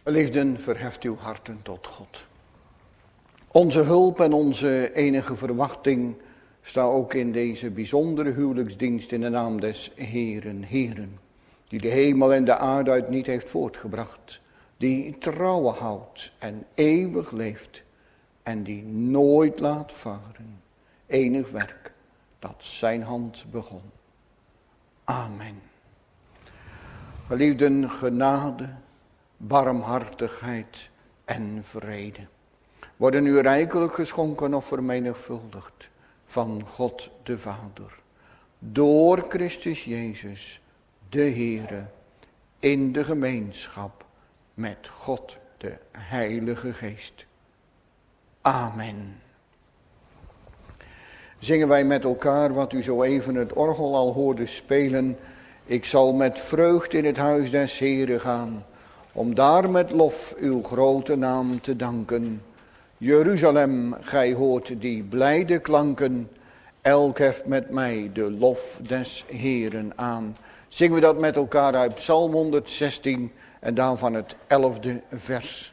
Geliefden, verheft uw harten tot God. Onze hulp en onze enige verwachting staat ook in deze bijzondere huwelijksdienst in de naam des Heeren, Heeren, die de hemel en de aarde uit niet heeft voortgebracht, die trouwen houdt en eeuwig leeft en die nooit laat varen. Enig werk dat zijn hand begon. Amen. Geliefden, genade, barmhartigheid en vrede worden u rijkelijk geschonken of vermenigvuldigd van God de Vader, door Christus Jezus, de Heere, in de gemeenschap met God de Heilige Geest. Amen. Zingen wij met elkaar wat u zo even het orgel al hoorde spelen. Ik zal met vreugd in het huis des Heeren gaan, om daar met lof uw grote naam te danken. Jeruzalem, gij hoort die blijde klanken, elk heft met mij de lof des Heeren aan. Zingen we dat met elkaar uit Psalm 116 en dan van het 11e vers.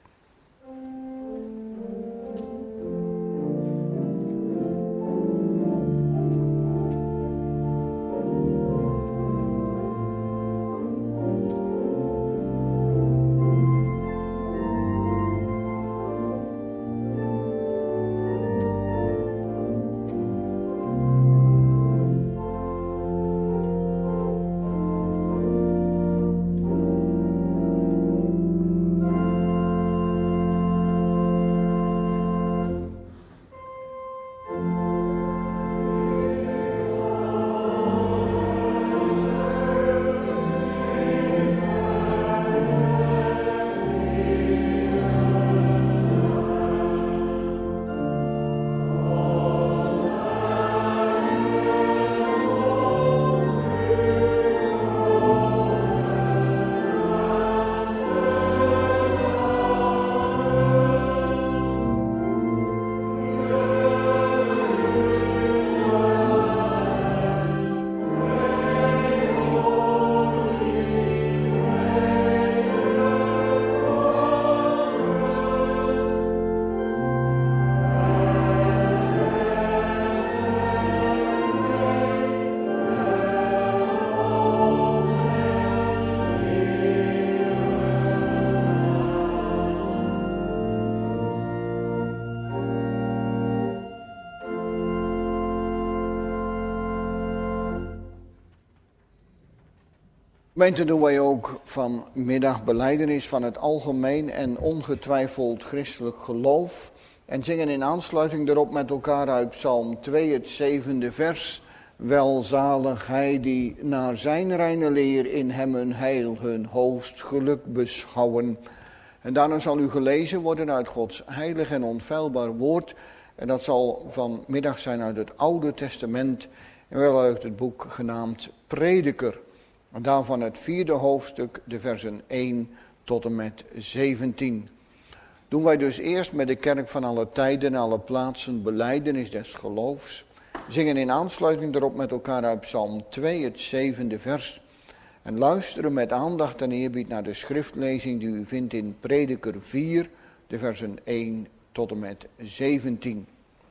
Gemeente, doen wij ook vanmiddag belijdenis van het algemeen en ongetwijfeld christelijk geloof. En zingen in aansluiting daarop met elkaar uit Psalm 2, het 7e vers. Welzalig hij die naar zijn reine leer in hem hun heil, hun hoogst geluk beschouwen. En daarna zal u gelezen worden uit Gods heilig en onfeilbaar woord. En dat zal vanmiddag zijn uit het Oude Testament en wel uit het boek genaamd Prediker. En daarvan het 4e hoofdstuk, de versen 1 tot en met 17. Doen wij dus eerst met de kerk van alle tijden en alle plaatsen belijdenis des geloofs. Zingen in aansluiting daarop met elkaar uit Psalm 2, het 7e vers. En luisteren met aandacht en eerbied naar de schriftlezing die u vindt in Prediker 4, de versen 1 tot en met 17.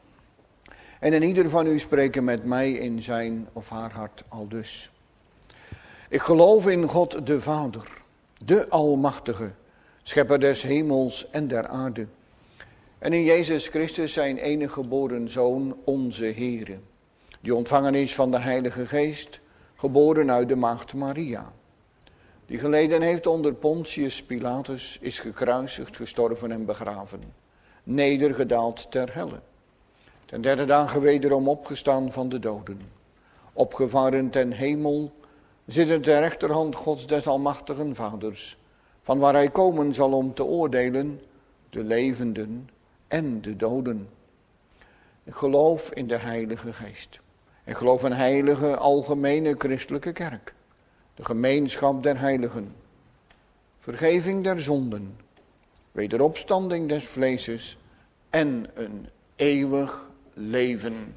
En in ieder van u spreken met mij in zijn of haar hart aldus. Ik geloof in God de Vader, de Almachtige, schepper des hemels en der aarde. En in Jezus Christus zijn enige geboren Zoon, onze Heere, die ontvangen is van de Heilige Geest, geboren uit de maagd Maria. Die geleden heeft onder Pontius Pilatus, is gekruisigd, gestorven en begraven, nedergedaald ter helle. Ten derde dagen wederom opgestaan van de doden, opgevaren ten hemel, zittend ter rechterhand Gods des almachtigen Vaders, van waar hij komen zal om te oordelen de levenden en de doden. Ik geloof in de Heilige Geest. Ik geloof in heilige algemene christelijke kerk, de gemeenschap der heiligen, vergeving der zonden, wederopstanding des vleeses en een eeuwig leven.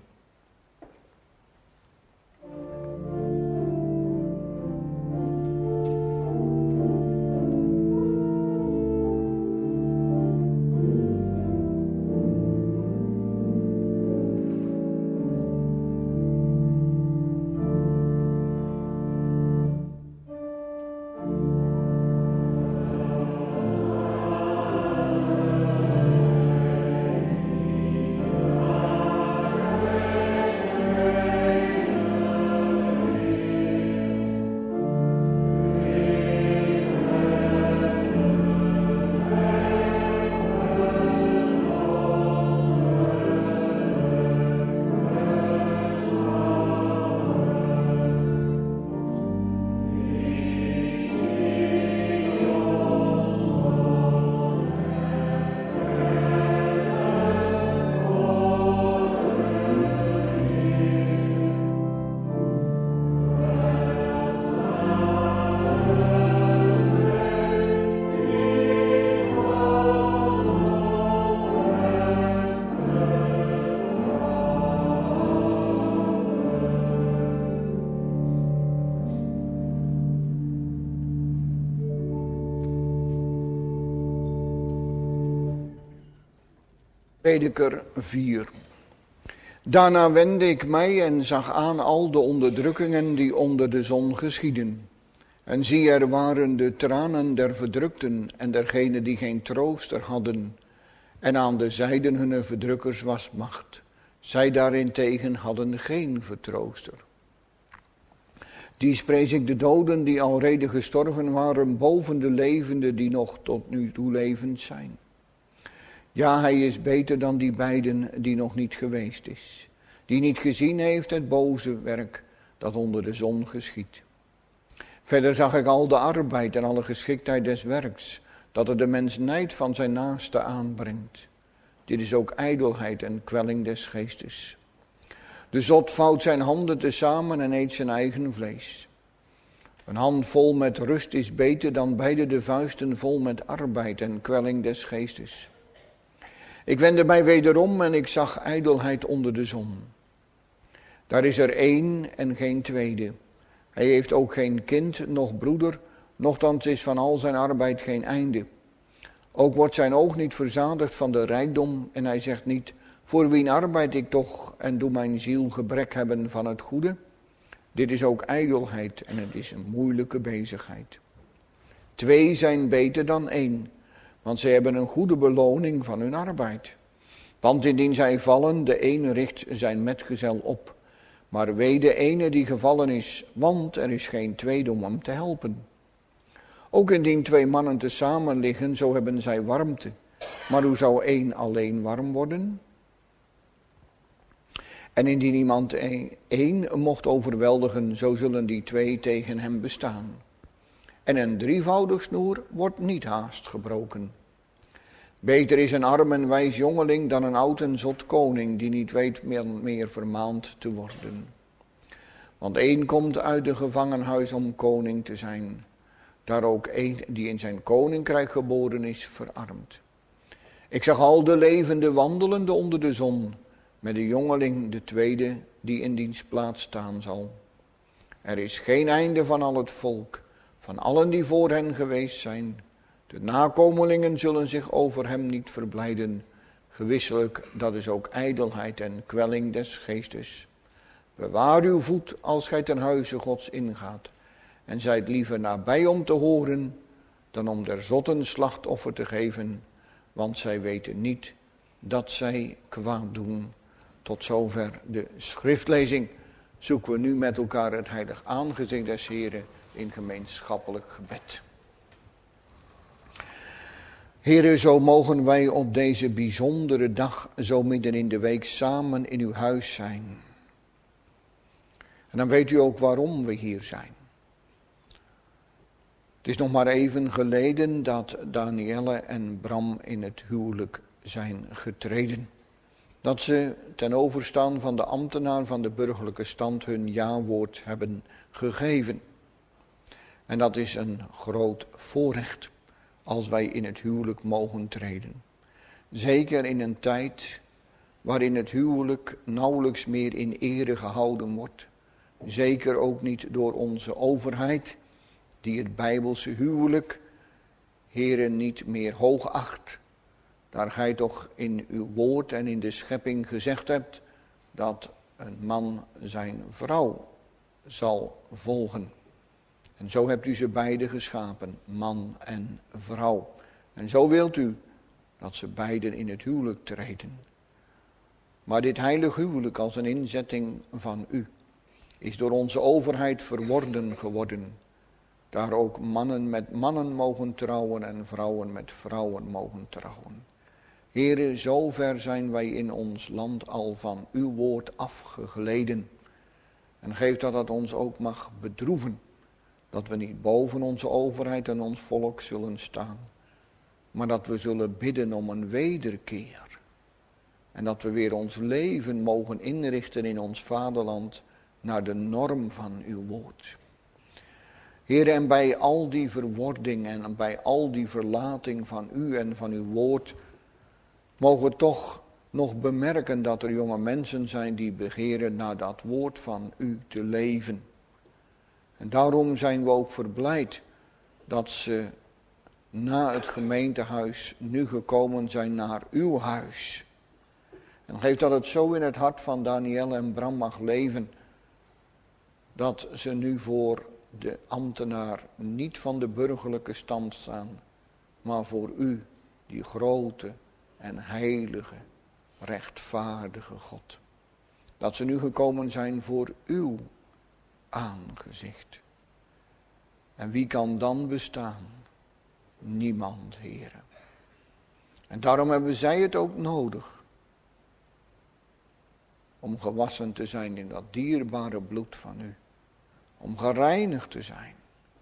Prediker 4. Daarna wendde ik mij en zag aan al de onderdrukkingen die onder de zon geschieden. En zie, er waren de tranen der verdrukten en dergenen die geen trooster hadden. En aan de zijden hunner verdrukkers was macht. Zij daarentegen hadden geen vertrooster. Die prees ik de doden die alreeds gestorven waren, boven de levenden die nog tot nu toe levend zijn. Ja, hij is beter dan die beiden die nog niet geweest is. Die niet gezien heeft het boze werk dat onder de zon geschiet. Verder zag ik al de arbeid en alle geschiktheid des werks, dat er de mens nijd van zijn naaste aanbrengt. Dit is ook ijdelheid en kwelling des geestes. De zot vouwt zijn handen tezamen en eet zijn eigen vlees. Een hand vol met rust is beter dan beide de vuisten vol met arbeid en kwelling des geestes. Ik wendde mij wederom en ik zag ijdelheid onder de zon. Daar is er één en geen tweede. Hij heeft ook geen kind, noch broeder, nochtans is van al zijn arbeid geen einde. Ook wordt zijn oog niet verzadigd van de rijkdom en hij zegt niet, voor wien arbeid ik toch en doe mijn ziel gebrek hebben van het goede? Dit is ook ijdelheid en het is een moeilijke bezigheid. 2 zijn beter dan 1. Want zij hebben een goede beloning van hun arbeid. Want indien zij vallen, de ene richt zijn metgezel op. Maar wee de ene die gevallen is, want er is geen tweede om hem te helpen. Ook indien 2 mannen tezamen liggen, zo hebben zij warmte. Maar hoe zou 1 alleen warm worden? En indien iemand 1 mocht overweldigen, zo zullen die 2 tegen hem bestaan. En een drievoudig snoer wordt niet haast gebroken. Beter is een arm en wijs jongeling dan een oud en zot koning die niet weet meer vermaand te worden. Want 1 komt uit de gevangenhuis om koning te zijn. Daar ook 1 die in zijn koninkrijk geboren is verarmd. Ik zag al de levende wandelende onder de zon, met de jongeling de tweede die in diens plaats staan zal. Er is geen einde van al het volk, van allen die voor hen geweest zijn. De nakomelingen zullen zich over hem niet verblijden. Gewisselijk, dat is ook ijdelheid en kwelling des geestes. Bewaar uw voet als gij ten huize Gods ingaat. En zijt liever nabij om te horen, dan om der zotten slachtoffer te geven. Want zij weten niet dat zij kwaad doen. Tot zover de schriftlezing. Zoeken we nu met elkaar het heilig aangezicht des Heren in gemeenschappelijk gebed. Heere, zo mogen wij op deze bijzondere dag, zo midden in de week, samen in uw huis zijn. En dan weet u ook waarom we hier zijn. Het is nog maar even geleden dat Danielle en Bram in het huwelijk zijn getreden. Dat ze ten overstaan van de ambtenaar van de burgerlijke stand hun ja-woord hebben gegeven. En dat is een groot voorrecht als wij in het huwelijk mogen treden. Zeker in een tijd waarin het huwelijk nauwelijks meer in ere gehouden wordt. Zeker ook niet door onze overheid, die het Bijbelse huwelijk, Heren, niet meer hoog acht. Daar gij toch in uw woord en in de schepping gezegd hebt dat een man zijn vrouw zal volgen. En zo hebt u ze beiden geschapen, man en vrouw. En zo wilt u dat ze beiden in het huwelijk treden. Maar dit heilig huwelijk als een inzetting van u is door onze overheid verworden geworden. Daar ook mannen met mannen mogen trouwen en vrouwen met vrouwen mogen trouwen. Heere, zover zijn wij in ons land al van uw woord afgegleden. En geef dat het ons ook mag bedroeven, dat we niet boven onze overheid en ons volk zullen staan, maar dat we zullen bidden om een wederkeer. En dat we weer ons leven mogen inrichten in ons vaderland naar de norm van uw woord. Heer, en bij al die verwording en bij al die verlating van u en van uw woord, mogen we toch nog bemerken dat er jonge mensen zijn die begeren naar dat woord van u te leven. En daarom zijn we ook verblijd dat ze na het gemeentehuis nu gekomen zijn naar uw huis. En geef dat het zo in het hart van Daniel en Bram mag leven, dat ze nu voor de ambtenaar niet van de burgerlijke stand staan, maar voor u, die grote en heilige, rechtvaardige God. Dat ze nu gekomen zijn voor uw aangezicht. En wie kan dan bestaan? Niemand, Heere. En daarom hebben zij het ook nodig om gewassen te zijn in dat dierbare bloed van u. Om gereinigd te zijn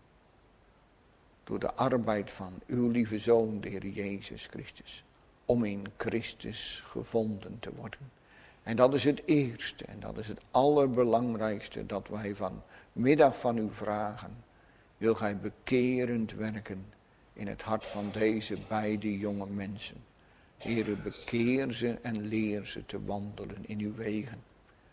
door de arbeid van uw lieve Zoon, de Heer Jezus Christus. Om in Christus gevonden te worden. En dat is het eerste en dat is het allerbelangrijkste dat wij vanmiddag van u vragen. Wil gij bekerend werken in het hart van deze beide jonge mensen. Heere, bekeer ze en leer ze te wandelen in uw wegen.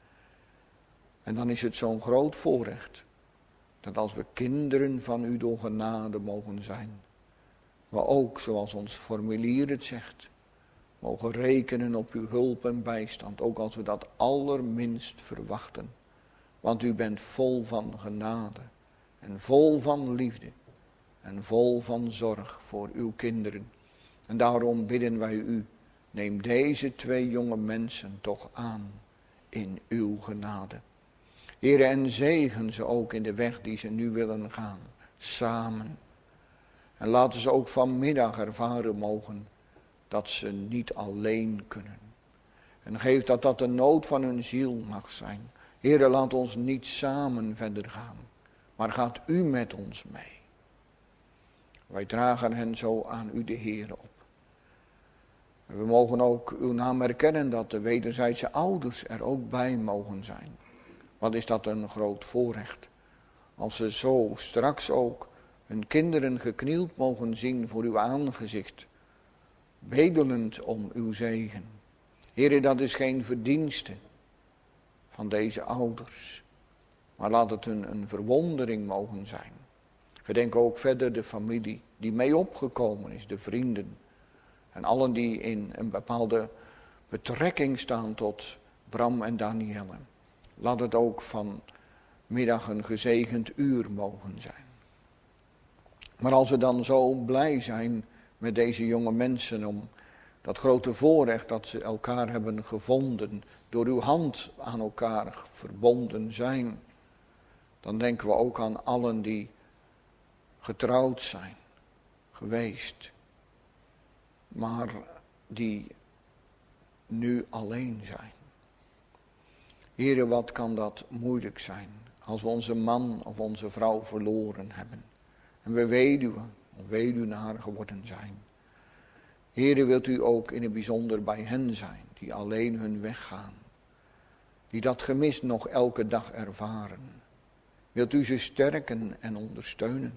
En dan is het zo'n groot voorrecht dat als we kinderen van u door genade mogen zijn, we ook, zoals ons formulier het zegt, mogen rekenen op uw hulp en bijstand, ook als we dat allerminst verwachten. Want u bent vol van genade en vol van liefde en vol van zorg voor uw kinderen. En daarom bidden wij u, neem deze twee jonge mensen toch aan in uw genade. Heere, en zegen ze ook in de weg die ze nu willen gaan, samen. En laten ze ook vanmiddag ervaren mogen dat ze niet alleen kunnen. En geef dat dat de nood van hun ziel mag zijn. Heere, laat ons niet samen verder gaan, maar gaat u met ons mee. Wij dragen hen zo aan u de Heere op. En we mogen ook uw naam erkennen dat de wederzijdse ouders er ook bij mogen zijn. Wat is dat een groot voorrecht. Als ze zo straks ook hun kinderen geknield mogen zien voor uw aangezicht. Bedelend om uw zegen. Heere, dat is geen verdienste van deze ouders. Maar laat het een verwondering mogen zijn. Gedenk ook verder de familie die mee opgekomen is, de vrienden. En allen die in een bepaalde betrekking staan tot Bram en Danielle. Laat het ook vanmiddag een gezegend uur mogen zijn. Maar als we dan zo blij zijn met deze jonge mensen om dat grote voorrecht dat ze elkaar hebben gevonden, door uw hand aan elkaar verbonden zijn, dan denken we ook aan allen die getrouwd zijn, geweest, maar die nu alleen zijn. Heere, wat kan dat moeilijk zijn als we onze man of onze vrouw verloren hebben en we weduwe of weduwnaar geworden zijn. Heere, wilt u ook in het bijzonder bij hen zijn die alleen hun weg gaan, die dat gemis nog elke dag ervaren. Wilt u ze sterken en ondersteunen.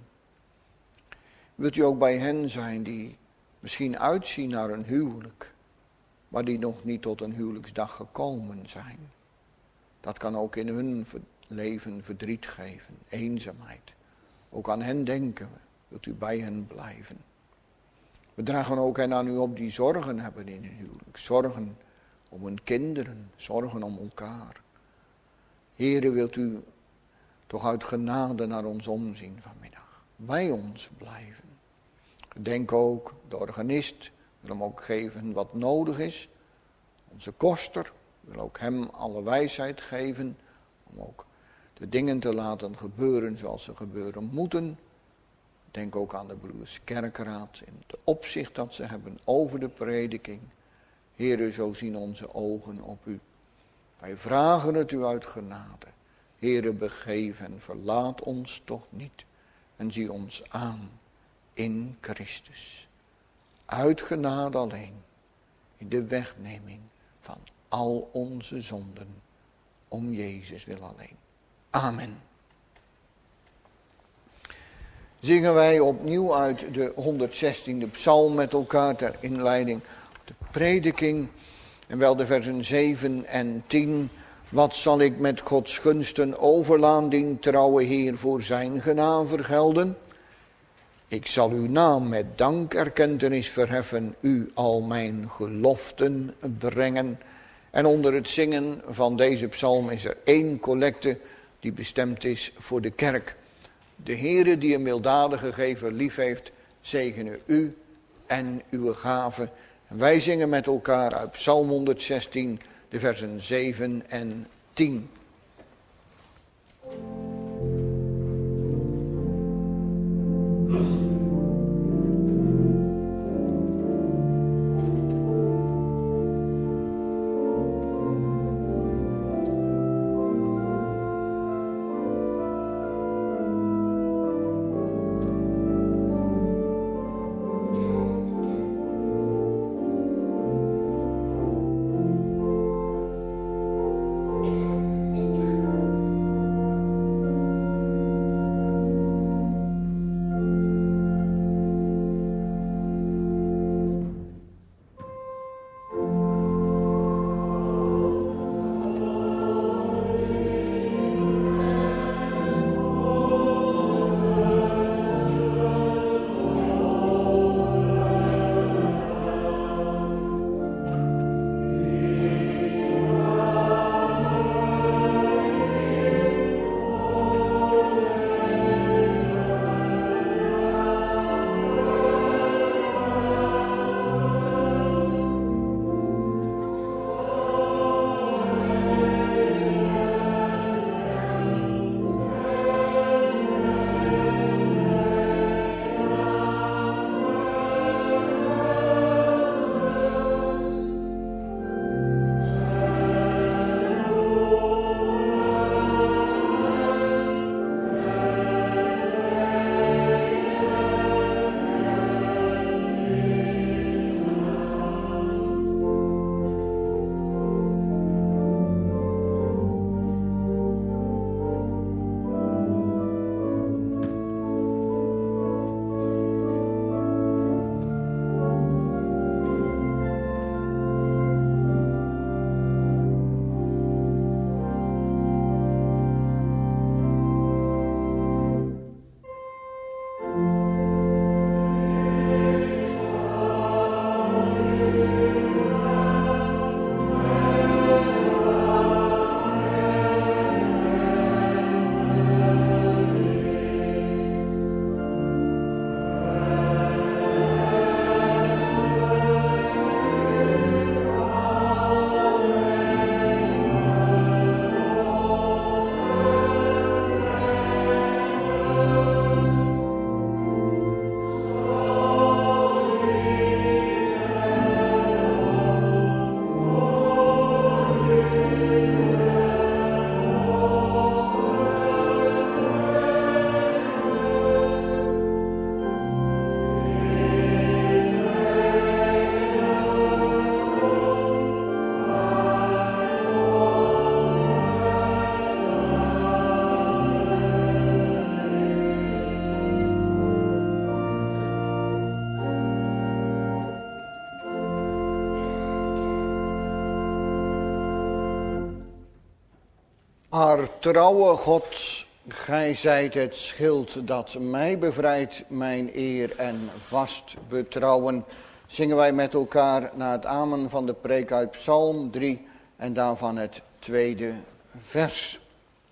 Wilt u ook bij hen zijn die misschien uitzien naar een huwelijk, maar die nog niet tot een huwelijksdag gekomen zijn. Dat kan ook in hun leven verdriet geven, eenzaamheid. Ook aan hen denken we. Wilt u bij hen blijven. We dragen ook hen aan u op die zorgen hebben in hun huwelijk. Zorgen om hun kinderen, zorgen om elkaar. Heere, wilt u toch uit genade naar ons omzien vanmiddag. Bij ons blijven. Gedenk ook, de organist wil hem ook geven wat nodig is. Onze koster wil ook hem alle wijsheid geven. Om ook de dingen te laten gebeuren zoals ze gebeuren moeten. Denk ook aan de broeders kerkraad in de opzicht dat ze hebben over de prediking. Heere, zo zien onze ogen op u. Wij vragen het u uit genade. Heere, begeef en verlaat ons toch niet. En zie ons aan in Christus. Uit genade alleen. In de wegneming van al onze zonden. Om Jezus wil alleen. Amen. Zingen wij opnieuw uit de 116e psalm met elkaar ter inleiding op de prediking. En wel de versen 7 en 10. Wat zal ik met Gods gunsten overlaan, dien trouwe Heer voor zijn genade vergelden? Ik zal uw naam met dankerkentenis verheffen, u al mijn geloften brengen. En onder het zingen van deze psalm is er 1 collecte die bestemd is voor de kerk. De Heere die een milddadige gever lief heeft, zegene u en uw gaven. En wij zingen met elkaar uit Psalm 116, de versen 7 en 10. Trouwe God, gij zijt het schild dat mij bevrijdt, mijn eer en vast betrouwen. Zingen wij met elkaar naar het amen van de preek uit Psalm 3 en daarvan het 2e vers.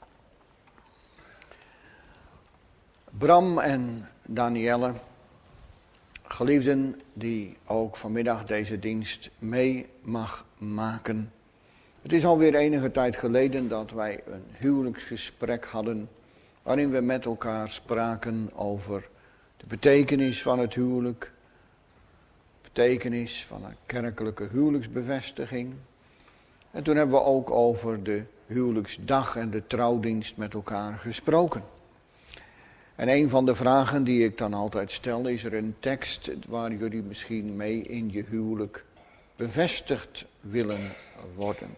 Bram en Danielle, geliefden die ook vanmiddag deze dienst mee mag maken. Het is alweer enige tijd geleden dat wij een huwelijksgesprek hadden, waarin we met elkaar spraken over de betekenis van het huwelijk, betekenis van een kerkelijke huwelijksbevestiging. En toen hebben we ook over de huwelijksdag en de trouwdienst met elkaar gesproken. En een van de vragen die ik dan altijd stel, is er een tekst waar jullie misschien mee in je huwelijk bevestigd willen worden?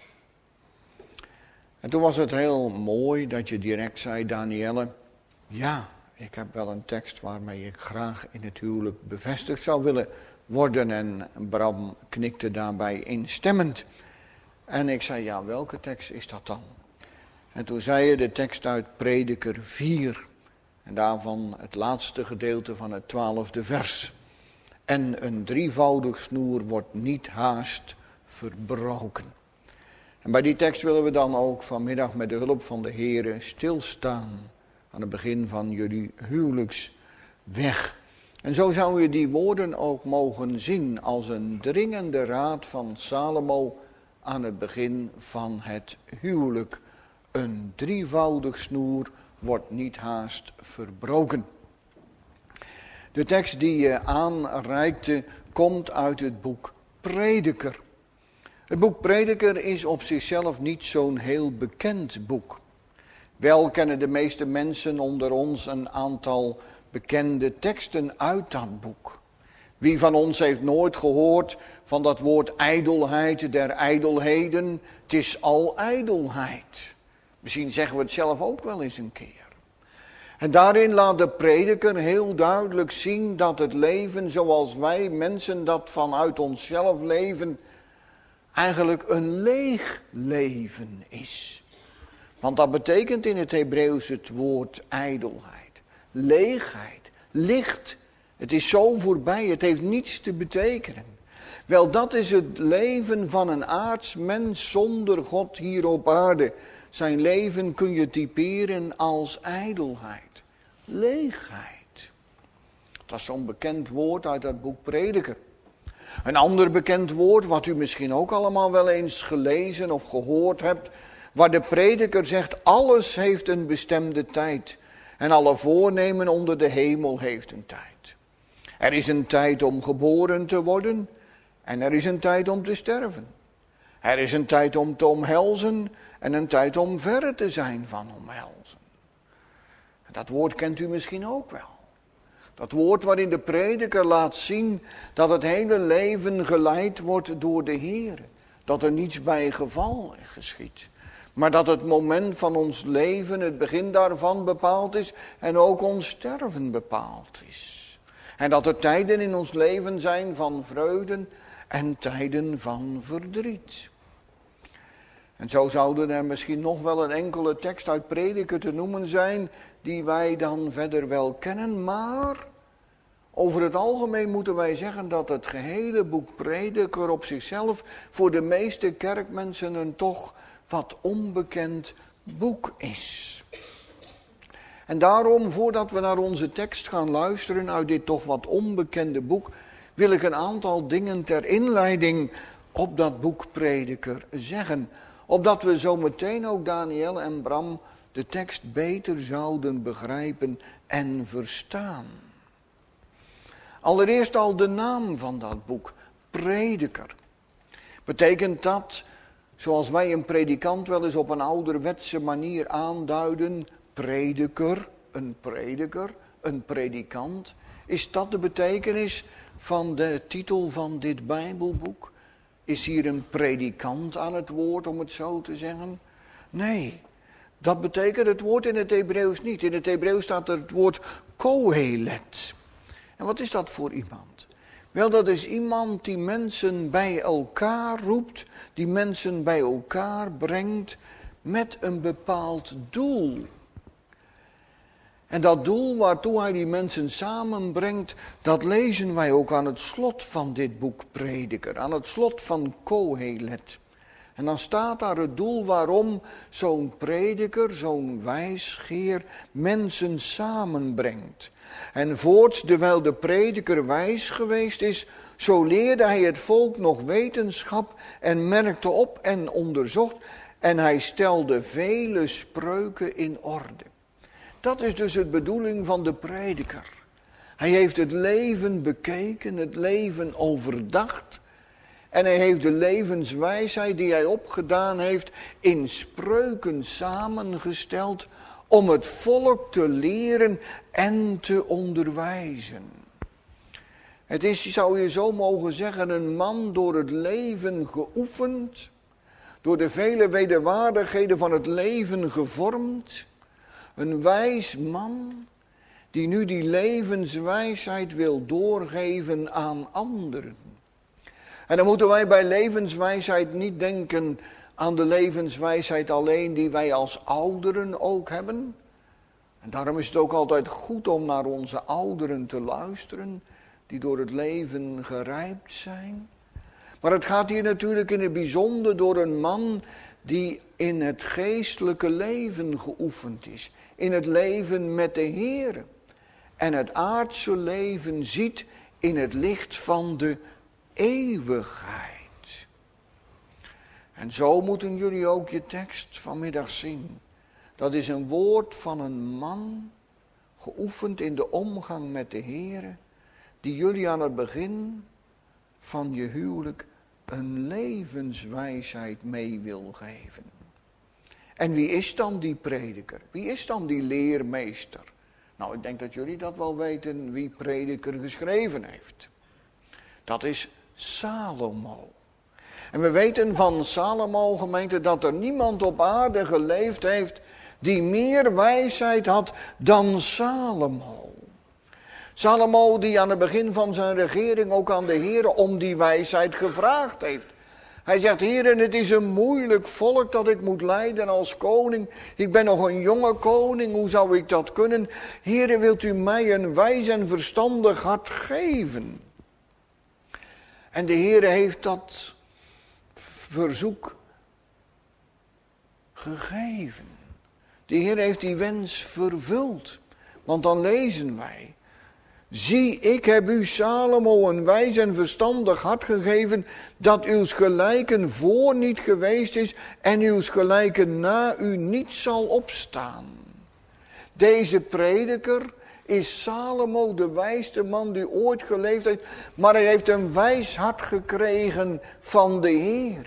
En toen was het heel mooi dat je direct zei, Danielle, ja, ik heb wel een tekst waarmee ik graag in het huwelijk bevestigd zou willen worden. En Bram knikte daarbij instemmend. En ik zei, ja, welke tekst is dat dan? En toen zei je de tekst uit Prediker 4. En daarvan het laatste gedeelte van het 12e vers. En een drievoudig snoer wordt niet haast verbroken. En bij die tekst willen we dan ook vanmiddag met de hulp van de Heere stilstaan. Aan het begin van jullie huwelijksweg. En zo zou je die woorden ook mogen zien als een dringende raad van Salomo aan het begin van het huwelijk. Een drievoudig snoer wordt niet haast verbroken. De tekst die je aanreikte komt uit het boek Prediker. Het boek Prediker is op zichzelf niet zo'n heel bekend boek. Wel kennen de meeste mensen onder ons een aantal bekende teksten uit dat boek. Wie van ons heeft nooit gehoord van dat woord ijdelheid der ijdelheden? Het is al ijdelheid. Misschien zeggen we het zelf ook wel eens een keer. En daarin laat de Prediker heel duidelijk zien dat het leven zoals wij mensen dat vanuit onszelf leven, eigenlijk een leeg leven is. Want dat betekent in het Hebreeuws het woord ijdelheid, leegheid, licht. Het is zo voorbij, het heeft niets te betekenen. Wel, dat is het leven van een aards mens zonder God hier op aarde. Zijn leven kun je typeren als ijdelheid, leegheid. Dat is zo'n bekend woord uit dat boek Prediker. Een ander bekend woord, wat u misschien ook allemaal wel eens gelezen of gehoord hebt, waar de Prediker zegt, alles heeft een bestemde tijd. En alle voornemen onder de hemel heeft een tijd. Er is een tijd om geboren te worden en er is een tijd om te sterven. Er is een tijd om te omhelzen en een tijd om verre te zijn van omhelzen. Dat woord kent u misschien ook wel. Dat woord waarin de Prediker laat zien dat het hele leven geleid wordt door de Heer. Dat er niets bij geval geschiet. Maar dat het moment van ons leven, het begin daarvan bepaald is en ook ons sterven bepaald is. En dat er tijden in ons leven zijn van vreugde en tijden van verdriet. En zo zouden er misschien nog wel een enkele tekst uit Prediker te noemen zijn die wij dan verder wel kennen. Maar over het algemeen moeten wij zeggen dat het gehele boek Prediker op zichzelf voor de meeste kerkmensen een toch wat onbekend boek is. En daarom, voordat we naar onze tekst gaan luisteren uit dit toch wat onbekende boek, wil ik een aantal dingen ter inleiding op dat boek Prediker zeggen. Opdat we zo meteen ook Daniel en Bram de tekst beter zouden begrijpen en verstaan. Allereerst al de naam van dat boek, Prediker. Betekent dat, zoals wij een predikant wel eens op een ouderwetse manier aanduiden, prediker, een predikant. Is dat de betekenis van de titel van dit Bijbelboek? Is hier een predikant aan het woord, om het zo te zeggen? Nee, dat betekent het woord in het Hebreeuws niet. In het Hebreeuws staat er het woord kohelet. En wat is dat voor iemand? Wel, dat is iemand die mensen bij elkaar roept, die mensen bij elkaar brengt met een bepaald doel. En dat doel waartoe hij die mensen samenbrengt, dat lezen wij ook aan het slot van dit boek Prediker, aan het slot van Kohelet. En dan staat daar het doel waarom zo'n prediker, zo'n wijsgeer, mensen samenbrengt. En voorts, terwijl de prediker wijs geweest is, zo leerde hij het volk nog wetenschap en merkte op en onderzocht. En hij stelde vele spreuken in orde. Dat is dus de bedoeling van de prediker. Hij heeft het leven bekeken, het leven overdacht. En hij heeft de levenswijsheid die hij opgedaan heeft in spreuken samengesteld om het volk te leren en te onderwijzen. Het is, zou je zo mogen zeggen, een man door het leven geoefend, door de vele wederwaardigheden van het leven gevormd. Een wijs man die nu die levenswijsheid wil doorgeven aan anderen. En dan moeten wij bij levenswijsheid niet denken aan de levenswijsheid alleen die wij als ouderen ook hebben. En daarom is het ook altijd goed om naar onze ouderen te luisteren, die door het leven gerijpt zijn. Maar het gaat hier natuurlijk in het bijzonder door een man die in het geestelijke leven geoefend is. In het leven met de Heere. En het aardse leven ziet in het licht van de eeuwigheid. En zo moeten jullie ook je tekst vanmiddag zien. Dat is een woord van een man, geoefend in de omgang met de Heere, die jullie aan het begin van je huwelijk een levenswijsheid mee wil geven. En wie is dan die prediker? Wie is dan die leermeester? Nou, ik denk dat jullie dat wel weten wie prediker geschreven heeft. Dat is Salomo. En we weten van Salomo, gemeente, dat er niemand op aarde geleefd heeft die meer wijsheid had dan Salomo. Salomo die aan het begin van zijn regering ook aan de Heer om die wijsheid gevraagd heeft. Hij zegt, Heer, het is een moeilijk volk dat ik moet leiden als koning. Ik ben nog een jonge koning, hoe zou ik dat kunnen? Heer, wilt u mij een wijs en verstandig hart geven? En de Heer heeft dat verzoek gegeven. De Heer heeft die wens vervuld. Want dan lezen wij: zie, ik heb u Salomo een wijs en verstandig hart gegeven, dat uws gelijken voor niet geweest is en uws gelijken na u niet zal opstaan. Deze prediker is Salomo, de wijste man die ooit geleefd heeft, maar hij heeft een wijs hart gekregen van de Heer.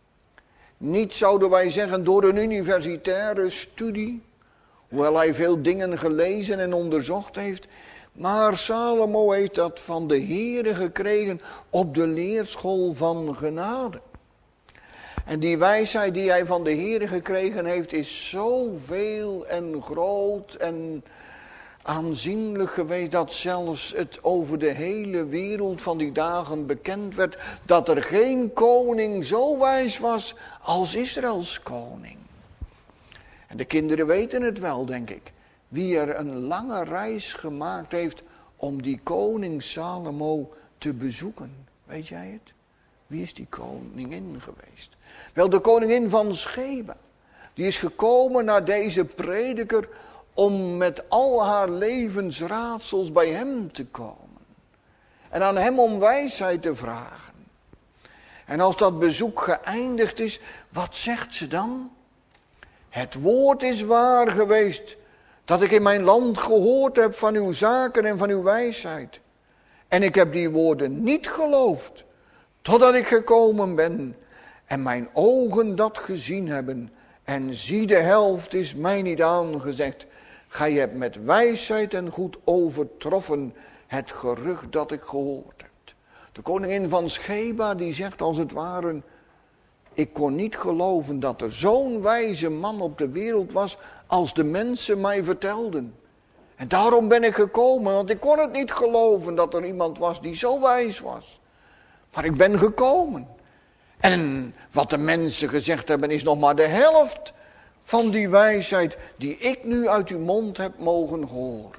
Niet zouden wij zeggen door een universitaire studie, hoewel hij veel dingen gelezen en onderzocht heeft, maar Salomo heeft dat van de Heere gekregen op de leerschool van genade. En die wijsheid die hij van de Heere gekregen heeft is zoveel en groot en aanzienlijk geweest dat zelfs het over de hele wereld van die dagen bekend werd dat er geen koning zo wijs was als Israëls koning. En de kinderen weten het wel, denk ik. Wie er een lange reis gemaakt heeft om die koning Salomo te bezoeken. Weet jij het? Wie is die koningin geweest? Wel, de koningin van Sheba. Die is gekomen naar deze prediker om met al haar levensraadsels bij hem te komen. En aan hem om wijsheid te vragen. En als dat bezoek geëindigd is, wat zegt ze dan? Het woord is waar geweest dat ik in mijn land gehoord heb van uw zaken en van uw wijsheid. En ik heb die woorden niet geloofd, totdat ik gekomen ben en mijn ogen dat gezien hebben. En zie, de helft is mij niet aangezegd. Gij hebt met wijsheid en goed overtroffen het gerucht dat ik gehoord heb. De koningin van Sheba die zegt als het ware: ik kon niet geloven dat er zo'n wijze man op de wereld was als de mensen mij vertelden. En daarom ben ik gekomen, want ik kon het niet geloven dat er iemand was die zo wijs was. Maar ik ben gekomen. En wat de mensen gezegd hebben is nog maar de helft van die wijsheid die ik nu uit uw mond heb mogen horen.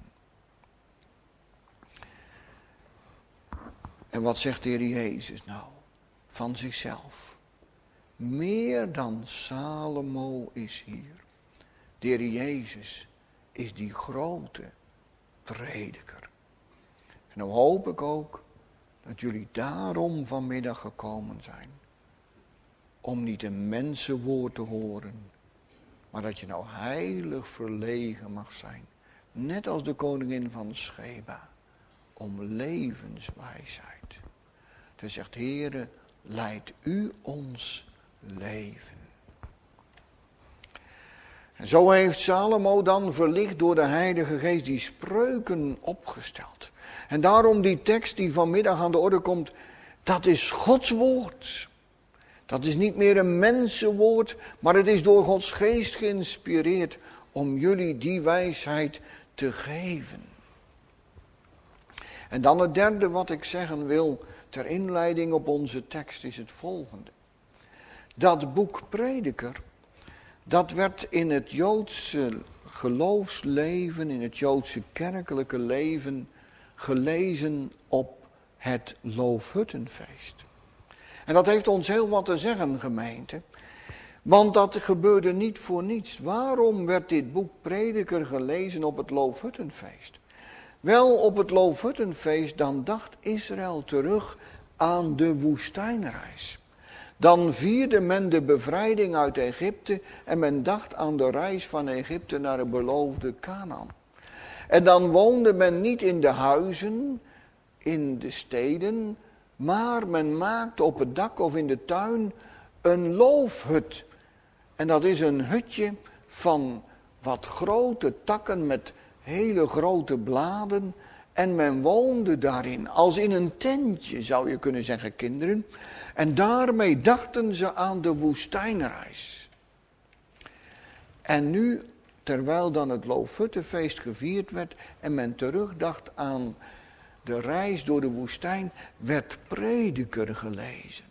En wat zegt de Heer Jezus nou van zichzelf? Meer dan Salomo is hier. De Heer Jezus is die grote prediker. En dan hoop ik ook dat jullie daarom vanmiddag gekomen zijn. Om niet een mensenwoord te horen, maar dat je nou heilig verlegen mag zijn. Net als de koningin van Sheba. om levenswijsheid. Hij zegt, Heere, leid u ons leven. En zo heeft Salomo dan verlicht door de Heilige Geest die spreuken opgesteld. En daarom die tekst die vanmiddag aan de orde komt, dat is Gods woord. Dat is niet meer een mensenwoord, maar het is door Gods Geest geïnspireerd om jullie die wijsheid te geven. En dan het derde wat ik zeggen wil ter inleiding op onze tekst is het volgende. Dat boek Prediker, dat werd in het Joodse geloofsleven, in het Joodse kerkelijke leven gelezen op het Loofhuttenfeest. En dat heeft ons heel wat te zeggen, gemeente. Want dat gebeurde niet voor niets. Waarom werd dit boek Prediker gelezen op het Loofhuttenfeest? Wel, op het Loofhuttenfeest dan dacht Israël terug aan de woestijnreis. Dan vierde men de bevrijding uit Egypte en men dacht aan de reis van Egypte naar het beloofde Kanaan. En dan woonde men niet in de huizen, in de steden, maar men maakte op het dak of in de tuin een loofhut. En dat is een hutje van wat grote takken met hele grote bladen. En men woonde daarin, als in een tentje zou je kunnen zeggen, kinderen. En daarmee dachten ze aan de woestijnreis. En nu, terwijl dan het Loofhuttenfeest gevierd werd en men terugdacht aan de reis door de woestijn, werd Prediker gelezen.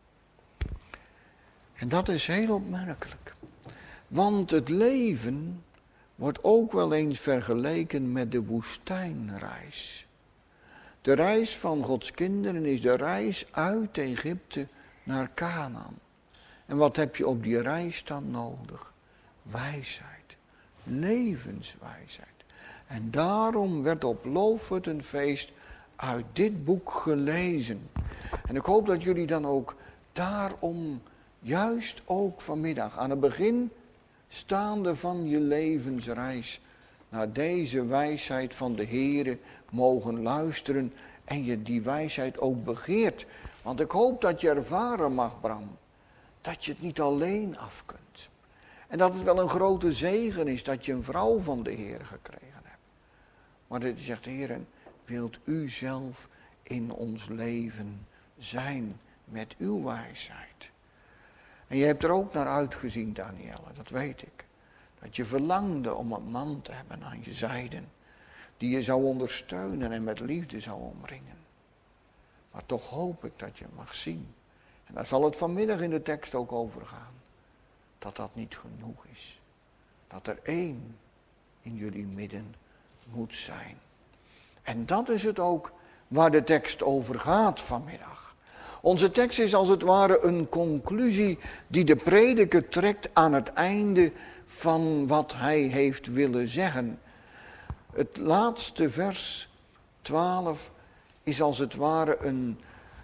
En dat is heel opmerkelijk. Want het leven wordt ook wel eens vergeleken met de woestijnreis. De reis van Gods kinderen is de reis uit Egypte naar Kanaan. En wat heb je op die reis dan nodig? Wijsheid, levenswijsheid. En daarom werd op Loofhuttenfeest uit dit boek gelezen. En ik hoop dat jullie dan ook daarom, juist ook vanmiddag, aan het begin staande van je levensreis, naar deze wijsheid van de Heere mogen luisteren en je die wijsheid ook begeert. Want ik hoop dat je ervaren mag, Bram, dat je het niet alleen af kunt. En dat het wel een grote zegen is dat je een vrouw van de Heer gekregen hebt. Maar dit zegt de Heer, wilt u zelf in ons leven zijn met uw wijsheid. En je hebt er ook naar uitgezien, Danielle, dat weet ik. Dat je verlangde om een man te hebben aan je zijde, die je zou ondersteunen en met liefde zou omringen. Maar toch hoop ik dat je mag zien, en daar zal het vanmiddag in de tekst ook over gaan, dat dat niet genoeg is. Dat er één in jullie midden moet zijn. En dat is het ook waar de tekst over gaat vanmiddag. Onze tekst is als het ware een conclusie die de prediker trekt aan het einde van wat hij heeft willen zeggen. Het laatste vers 12 is als het ware een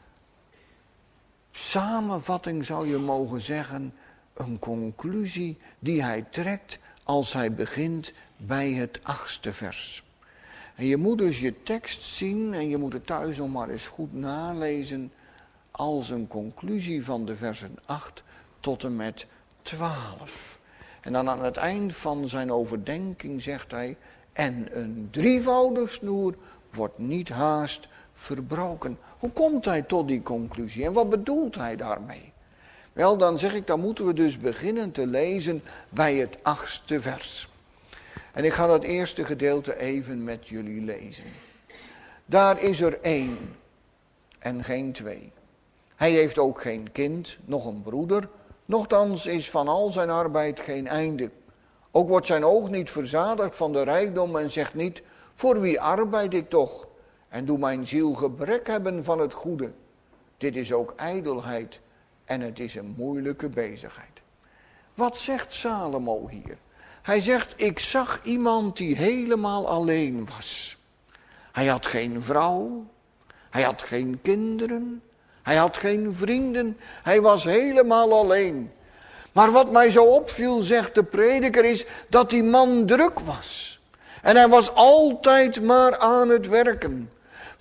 samenvatting, zou je mogen zeggen, een conclusie die hij trekt als hij begint bij het 8e vers. En je moet dus je tekst zien en je moet het thuis nog maar eens goed nalezen als een conclusie van de versen 8 tot en met 12. En dan aan het eind van zijn overdenking zegt hij, en een drievoudig snoer wordt niet haast verbroken. Hoe komt hij tot die conclusie en wat bedoelt hij daarmee? Wel, dan zeg ik, dan moeten we dus beginnen te lezen bij het 8e vers. En ik ga dat eerste gedeelte even met jullie lezen. Daar is er 1 en geen 2. Hij heeft ook geen kind, nog een broeder. Nochtans is van al zijn arbeid geen einde. Ook wordt zijn oog niet verzadigd van de rijkdom en zegt niet, voor wie arbeid ik toch? En doe mijn ziel gebrek hebben van het goede. Dit is ook ijdelheid en het is een moeilijke bezigheid. Wat zegt Salomo hier? Hij zegt, ik zag iemand die helemaal alleen was. Hij had geen vrouw, hij had geen kinderen, hij had geen vrienden, hij was helemaal alleen. Maar wat mij zo opviel, zegt de prediker, is dat die man druk was. En hij was altijd maar aan het werken.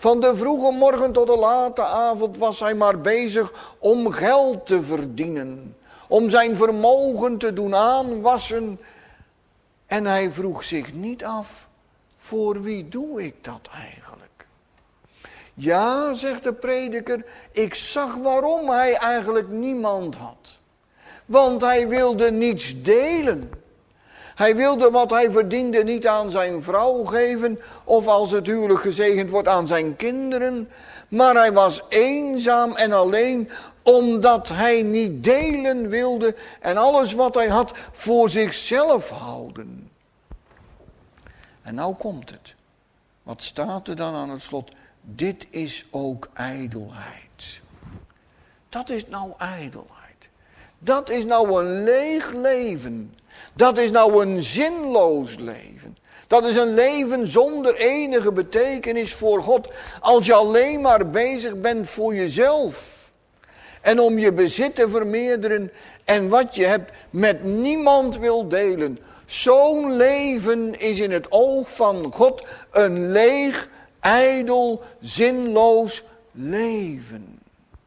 Van de vroege morgen tot de late avond was hij maar bezig om geld te verdienen. Om zijn vermogen te doen aanwassen. En hij vroeg zich niet af, voor wie doe ik dat eigenlijk? Ja, zegt de prediker, ik zag waarom hij eigenlijk niemand had. Want hij wilde niets delen. Hij wilde wat hij verdiende niet aan zijn vrouw geven, of als het huwelijk gezegend wordt aan zijn kinderen. Maar hij was eenzaam en alleen, omdat hij niet delen wilde en alles wat hij had voor zichzelf houden. En nou komt het. Wat staat er dan aan het slot? Dit is ook ijdelheid. Dat is nou ijdelheid. Dat is nou een leeg leven. Dat is nou een zinloos leven. Dat is een leven zonder enige betekenis voor God. Als je alleen maar bezig bent voor jezelf. En om je bezit te vermeerderen. En wat je hebt met niemand wil delen. Zo'n leven is in het oog van God een leeg, ijdel, zinloos leven.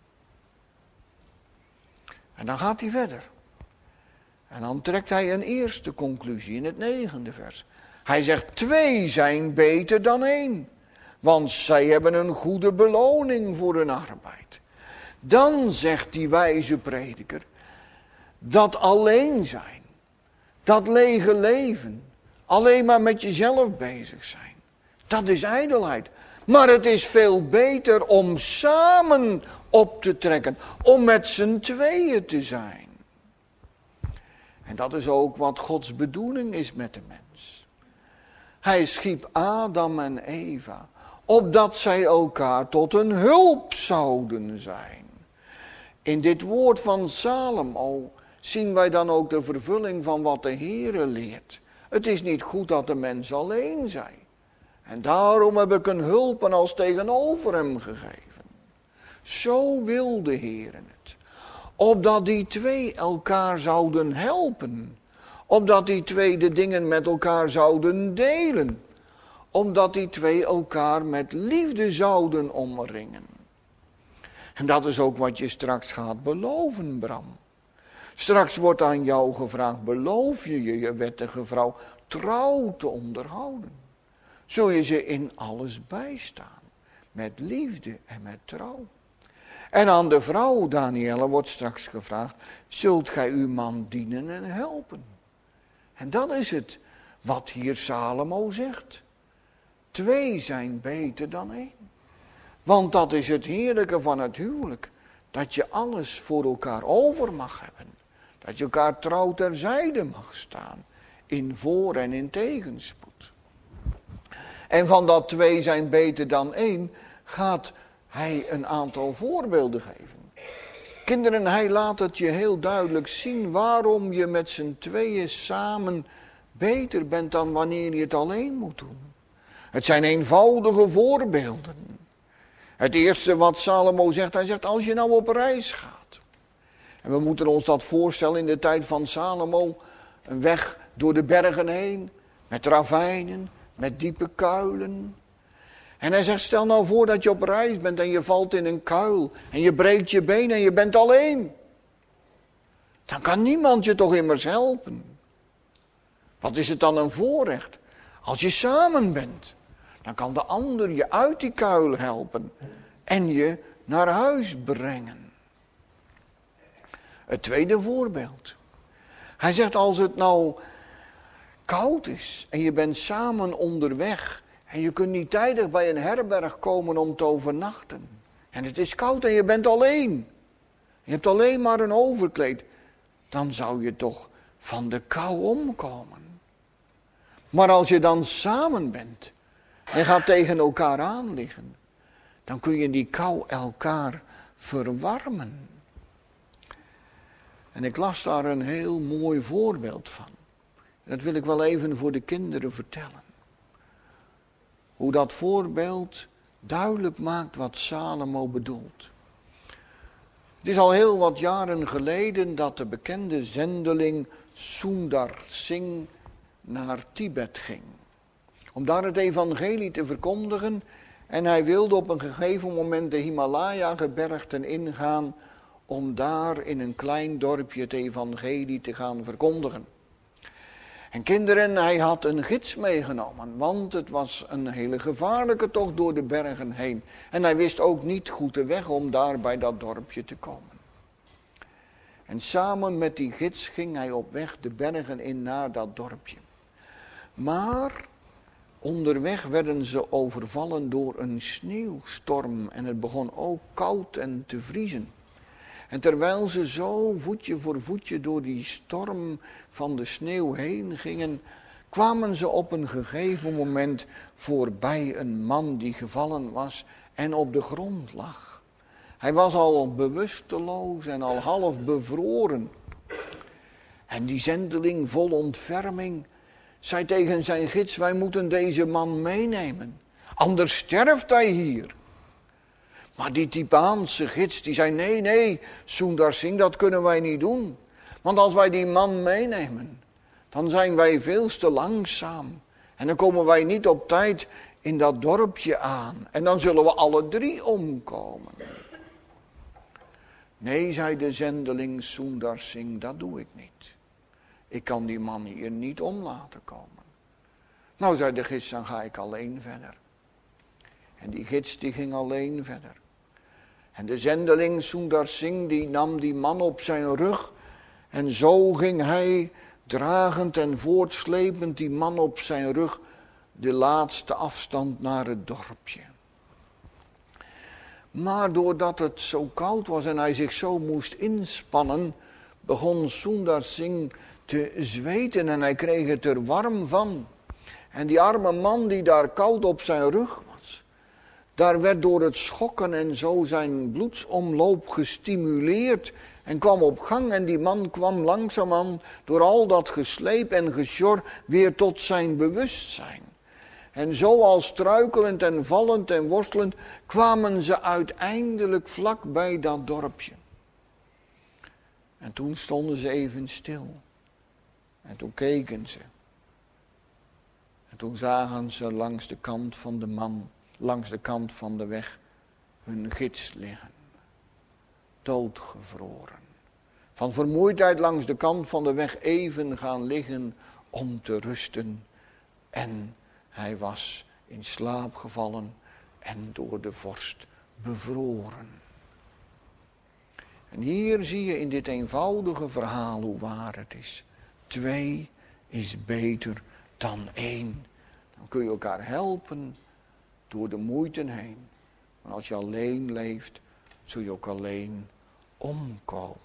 En dan gaat hij verder. En dan trekt hij een eerste conclusie in het 9e vers. Hij zegt, 2 zijn beter dan 1. Want zij hebben een goede beloning voor hun arbeid. Dan zegt die wijze prediker, dat alleen zijn, dat lege leven, alleen maar met jezelf bezig zijn. Dat is ijdelheid. Maar het is veel beter om samen op te trekken, om met z'n tweeën te zijn. En dat is ook wat Gods bedoeling is met de mens. Hij schiep Adam en Eva, opdat zij elkaar tot een hulp zouden zijn. In dit woord van Salomo zien wij dan ook de vervulling van wat de Heere leert. Het is niet goed dat de mens alleen zij. En daarom heb ik een hulpen als tegenover hem gegeven. Zo wil de Heere het. Opdat die 2 elkaar zouden helpen. Opdat die 2 de dingen met elkaar zouden delen. Omdat die 2 elkaar met liefde zouden omringen. En dat is ook wat je straks gaat beloven, Bram. Straks wordt aan jou gevraagd, beloof je je wettige vrouw trouw te onderhouden. Zul je ze in alles bijstaan, met liefde en met trouw. En aan de vrouw, Daniëlle, wordt straks gevraagd, zult gij uw man dienen en helpen? En dat is het wat hier Salomo zegt. 2 zijn beter dan 1. Want dat is het heerlijke van het huwelijk. Dat je alles voor elkaar over mag hebben. Dat je elkaar trouw terzijde mag staan. In voor- en in tegenspoed. En van dat 2 zijn beter dan 1 gaat hij een aantal voorbeelden geven. Kinderen, hij laat het je heel duidelijk zien waarom je met z'n tweeën samen beter bent dan wanneer je het alleen moet doen. Het zijn eenvoudige voorbeelden. Het eerste wat Salomo zegt, hij zegt als je nou op reis gaat. En we moeten ons dat voorstellen in de tijd van Salomo. Een weg door de bergen heen, met ravijnen, met diepe kuilen. En hij zegt, stel nou voor dat je op reis bent en je valt in een kuil. En je breekt je been en je bent alleen. Dan kan niemand je toch immers helpen. Wat is het dan een voorrecht? Als je samen bent, dan kan de ander je uit die kuil helpen. En je naar huis brengen. Het tweede voorbeeld. Hij zegt, als het nou koud is en je bent samen onderweg en je kunt niet tijdig bij een herberg komen om te overnachten. En het is koud en je bent alleen. Je hebt alleen maar een overkleed. Dan zou je toch van de kou omkomen. Maar als je dan samen bent en gaat tegen elkaar aan liggen, dan kun je in die kou elkaar verwarmen. En ik las daar een heel mooi voorbeeld van. Dat wil ik wel even voor de kinderen vertellen. Hoe dat voorbeeld duidelijk maakt wat Salomo bedoelt. Het is al heel wat jaren geleden dat de bekende zendeling Sundar Singh naar Tibet ging. Om daar het evangelie te verkondigen En hij wilde op een gegeven moment de Himalaya-gebergten ingaan om daar in een klein dorpje het evangelie te gaan verkondigen. En kinderen, hij had een gids meegenomen, want het was een hele gevaarlijke tocht door de bergen heen. En hij wist ook niet goed de weg om daar bij dat dorpje te komen. En samen met die gids ging hij op weg de bergen in naar dat dorpje. Maar onderweg werden ze overvallen door een sneeuwstorm en het begon ook koud en te vriezen. En terwijl ze zo voetje voor voetje door die storm van de sneeuw heen gingen, kwamen ze op een gegeven moment voorbij een man die gevallen was en op de grond lag. Hij was al bewusteloos en al half bevroren. En die zendeling vol ontferming zei tegen zijn gids: wij moeten deze man meenemen, anders sterft hij hier. Maar die Tibeaanse gids die zei: nee, Sundar Singh, dat kunnen wij niet doen. Want als wij die man meenemen, dan zijn wij veel te langzaam. En dan komen wij niet op tijd in dat dorpje aan. En dan zullen we alle drie omkomen. Nee, zei de zendeling Sundar Singh, dat doe ik niet. Ik kan die man hier niet om laten komen. Nou, zei de gids, dan ga ik alleen verder. En die gids die ging alleen verder. En de zendeling Sundar Singh die nam die man op zijn rug. En zo ging hij, dragend en voortslepend die man op zijn rug, de laatste afstand naar het dorpje. Maar doordat het zo koud was en hij zich zo moest inspannen, begon Sundar Singh te zweten en hij kreeg het er warm van. En die arme man die daar koud op zijn rug was, daar werd door het schokken en zo zijn bloedsomloop gestimuleerd en kwam op gang. En die man kwam langzaamaan door al dat gesleep en gesjor weer tot zijn bewustzijn. En zo al struikelend en vallend en worstelend kwamen ze uiteindelijk vlak bij dat dorpje. En toen stonden ze even stil. En toen keken ze. En toen zagen ze langs de kant van de man, langs de kant van de weg, hun gids liggen. Doodgevroren. Van vermoeidheid langs de kant van de weg even gaan liggen om te rusten. En hij was in slaap gevallen en door de vorst bevroren. En hier zie je in dit eenvoudige verhaal hoe waar het is. 2 is beter dan 1. Dan kun je elkaar helpen door de moeite heen. Maar als je alleen leeft, zul je ook alleen omkomen.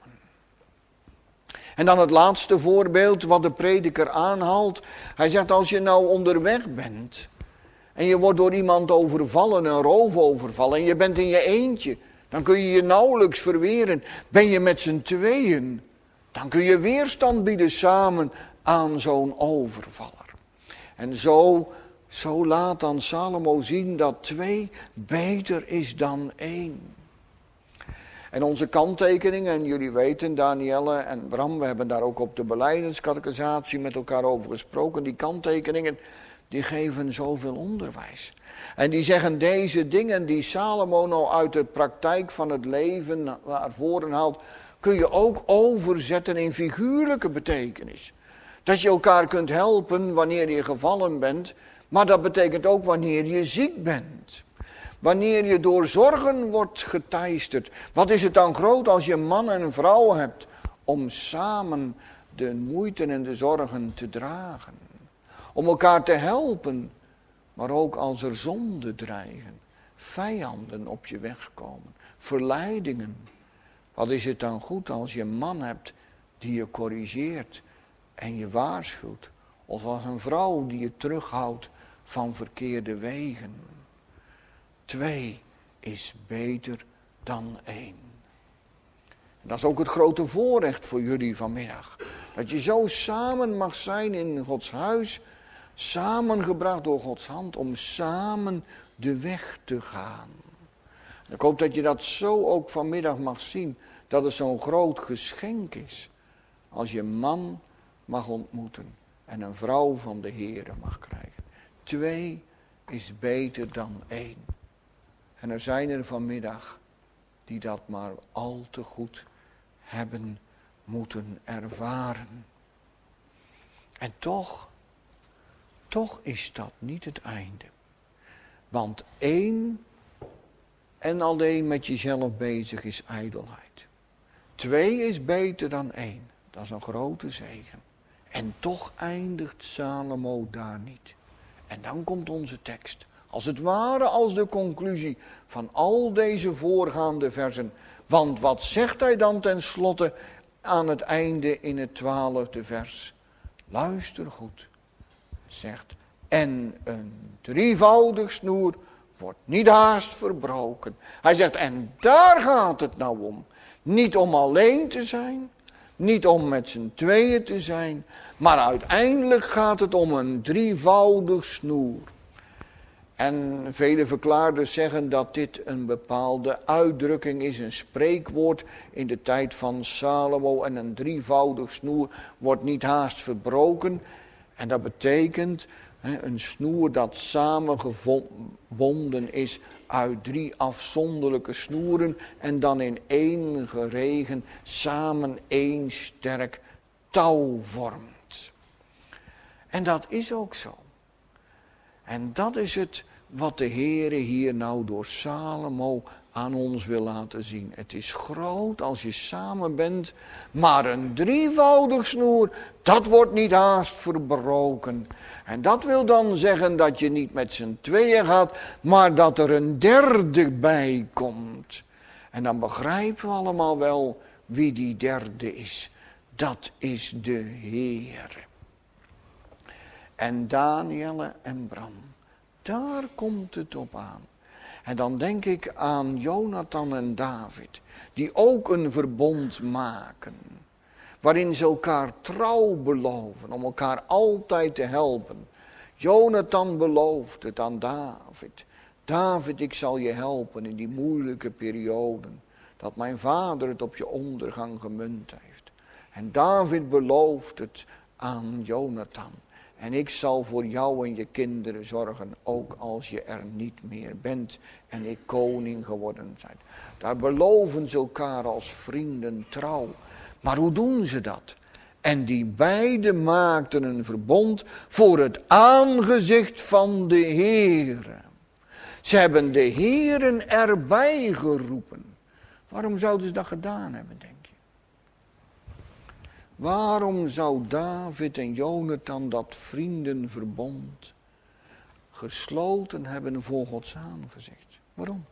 En dan het laatste voorbeeld wat de prediker aanhaalt. Hij zegt, als je nou onderweg bent en je wordt door iemand overvallen, een roof overvallen, en je bent in je eentje, dan kun je je nauwelijks verweren. Ben je met z'n tweeën, dan kun je weerstand bieden samen aan zo'n overvaller. En zo laat dan Salomo zien dat 2 beter is dan 1. En onze kanttekeningen, en jullie weten, Danielle en Bram, we hebben daar ook op de belijdeniscatechisatie met elkaar over gesproken. Die kanttekeningen, die geven zoveel onderwijs. En die zeggen deze dingen die Salomo nou uit de praktijk van het leven naar voren haalt, kun je ook overzetten in figuurlijke betekenis. Dat je elkaar kunt helpen wanneer je gevallen bent, maar dat betekent ook wanneer je ziek bent. Wanneer je door zorgen wordt geteisterd. Wat is het dan groot als je man en vrouw hebt om samen de moeite en de zorgen te dragen. Om elkaar te helpen, maar ook als er zonden dreigen. Vijanden op je weg komen. Verleidingen. Wat is het dan goed als je een man hebt die je corrigeert en je waarschuwt. Of als een vrouw die je terughoudt van verkeerde wegen. 2 is beter dan 1. Dat is ook het grote voorrecht voor jullie vanmiddag. Dat je zo samen mag zijn in Gods huis. Samengebracht door Gods hand om samen de weg te gaan. Ik hoop dat je dat zo ook vanmiddag mag zien. Dat het zo'n groot geschenk is. Als je een man mag ontmoeten. En een vrouw van de Heere mag krijgen. 2 is beter dan 1. En er zijn er vanmiddag die dat maar al te goed hebben moeten ervaren. En toch is dat niet het einde. Want 1 en alleen met jezelf bezig is ijdelheid. 2 is beter dan 1. Dat is een grote zegen. En toch eindigt Salomo daar niet. En dan komt onze tekst. Als het ware als de conclusie van al deze voorgaande versen. Want wat zegt hij dan tenslotte aan het einde in het 12e vers? Luister goed. Het zegt, en een drievoudig snoer wordt niet haast verbroken. Hij zegt, en daar gaat het nou om. Niet om alleen te zijn, niet om met z'n tweeën te zijn, maar uiteindelijk gaat het om een drievoudig snoer. En vele verklaarders zeggen dat dit een bepaalde uitdrukking is, een spreekwoord in de tijd van Salomo. En een drievoudig snoer wordt niet haast verbroken. En dat betekent een snoer dat samengebonden is uit 3 afzonderlijke snoeren. En dan in 1 geregen samen 1 sterk touw vormt. En dat is ook zo. En dat is het wat de Heere hier nou door Salomo aan ons wil laten zien. Het is groot als je samen bent, maar een drievoudig snoer, dat wordt niet haast verbroken. En dat wil dan zeggen dat je niet met z'n tweeën gaat, maar dat er een derde bij komt. En dan begrijpen we allemaal wel wie die derde is. Dat is de Heere. En Daniëlle en Bram, daar komt het op aan. En dan denk ik aan Jonathan en David, die ook een verbond maken. Waarin ze elkaar trouw beloven, om elkaar altijd te helpen. Jonathan belooft het aan David. David, ik zal je helpen in die moeilijke perioden. Dat mijn vader het op je ondergang gemunt heeft. En David belooft het aan Jonathan. En ik zal voor jou en je kinderen zorgen, ook als je er niet meer bent en ik koning geworden ben. Daar beloven ze elkaar als vrienden trouw. Maar hoe doen ze dat? En die beiden maakten een verbond voor het aangezicht van de Heere. Ze hebben de Heeren erbij geroepen. Waarom zouden ze dat gedaan hebben, denk je? Waarom zou David en Jonathan dat vriendenverbond gesloten hebben voor Gods aangezicht? Waarom?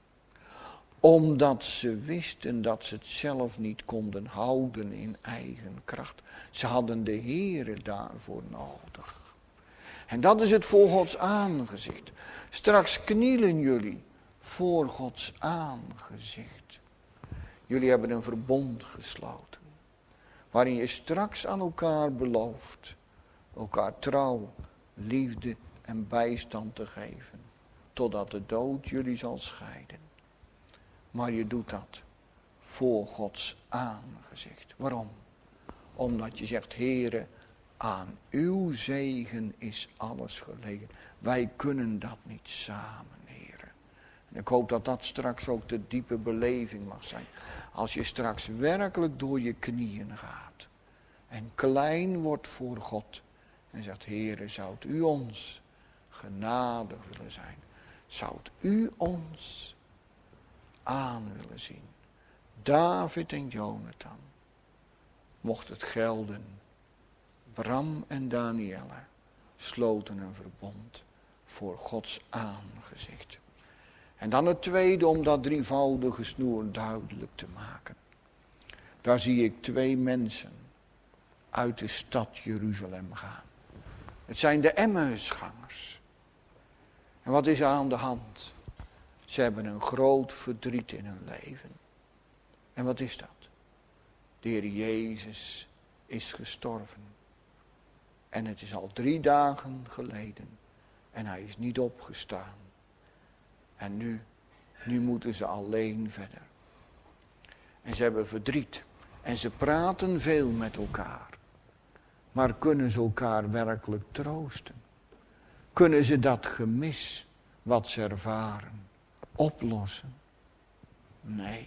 Omdat ze wisten dat ze het zelf niet konden houden in eigen kracht. Ze hadden de Heere daarvoor nodig. En dat is het voor Gods aangezicht. Straks knielen jullie voor Gods aangezicht. Jullie hebben een verbond gesloten. Waarin je straks aan elkaar belooft. Elkaar trouw, liefde en bijstand te geven. Totdat de dood jullie zal scheiden. Maar je doet dat voor Gods aangezicht. Waarom? Omdat je zegt, Heere, aan uw zegen is alles gelegen. Wij kunnen dat niet samen, Heere. En ik hoop dat dat straks ook de diepe beleving mag zijn. Als je straks werkelijk door je knieën gaat. En klein wordt voor God. En zegt, Heere, zoudt u ons genadig willen zijn. Zoudt u ons aan willen zien. David en Jonathan. Mocht het gelden. Bram en Daniëlle sloten een verbond voor Gods aangezicht. En dan het tweede om dat drievoudige snoer duidelijk te maken. Daar zie ik 2 mensen uit de stad Jeruzalem gaan. Het zijn de Emmausgangers. En wat is er aan de hand? Ze hebben een groot verdriet in hun leven. En wat is dat? De Heer Jezus is gestorven. En het is al 3 dagen geleden. En hij is niet opgestaan. En nu moeten ze alleen verder. En ze hebben verdriet. En ze praten veel met elkaar. Maar kunnen ze elkaar werkelijk troosten? Kunnen ze dat gemis wat ze ervaren oplossen. Nee.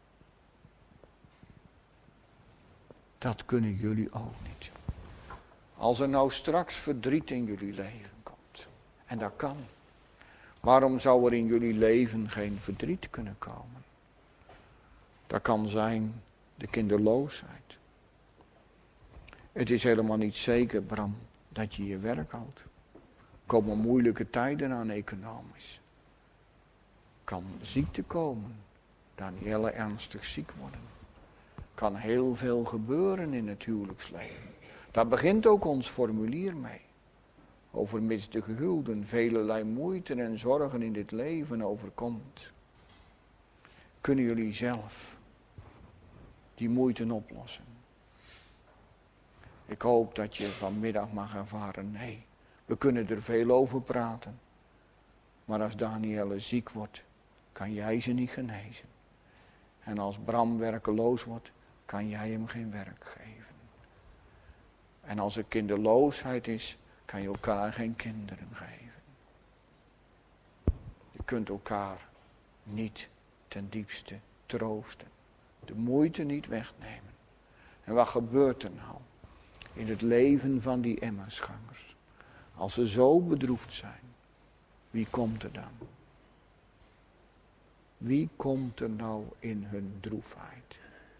Dat kunnen jullie ook niet. Als er nou straks verdriet in jullie leven komt. En dat kan. Waarom zou er in jullie leven geen verdriet kunnen komen? Dat kan zijn de kinderloosheid. Het is helemaal niet zeker, Bram, dat je je werk houdt. Er komen moeilijke tijden aan economisch. Kan ziekte komen. Danielle ernstig ziek worden. Kan heel veel gebeuren in het huwelijksleven. Daar begint ook ons formulier mee. Over mits de gehuwden velelei moeite en zorgen in dit leven overkomt. Kunnen jullie zelf die moeite oplossen? Ik hoop dat je vanmiddag mag ervaren, nee, we kunnen er veel over praten. Maar als Danielle ziek wordt, kan jij ze niet genezen. En als Bram werkeloos wordt, kan jij hem geen werk geven. En als er kinderloosheid is, kan je elkaar geen kinderen geven. Je kunt elkaar niet ten diepste troosten. De moeite niet wegnemen. En wat gebeurt er nou in het leven van die Emmausgangers? Als ze zo bedroefd zijn, wie komt er dan? Wie komt er nou in hun droefheid?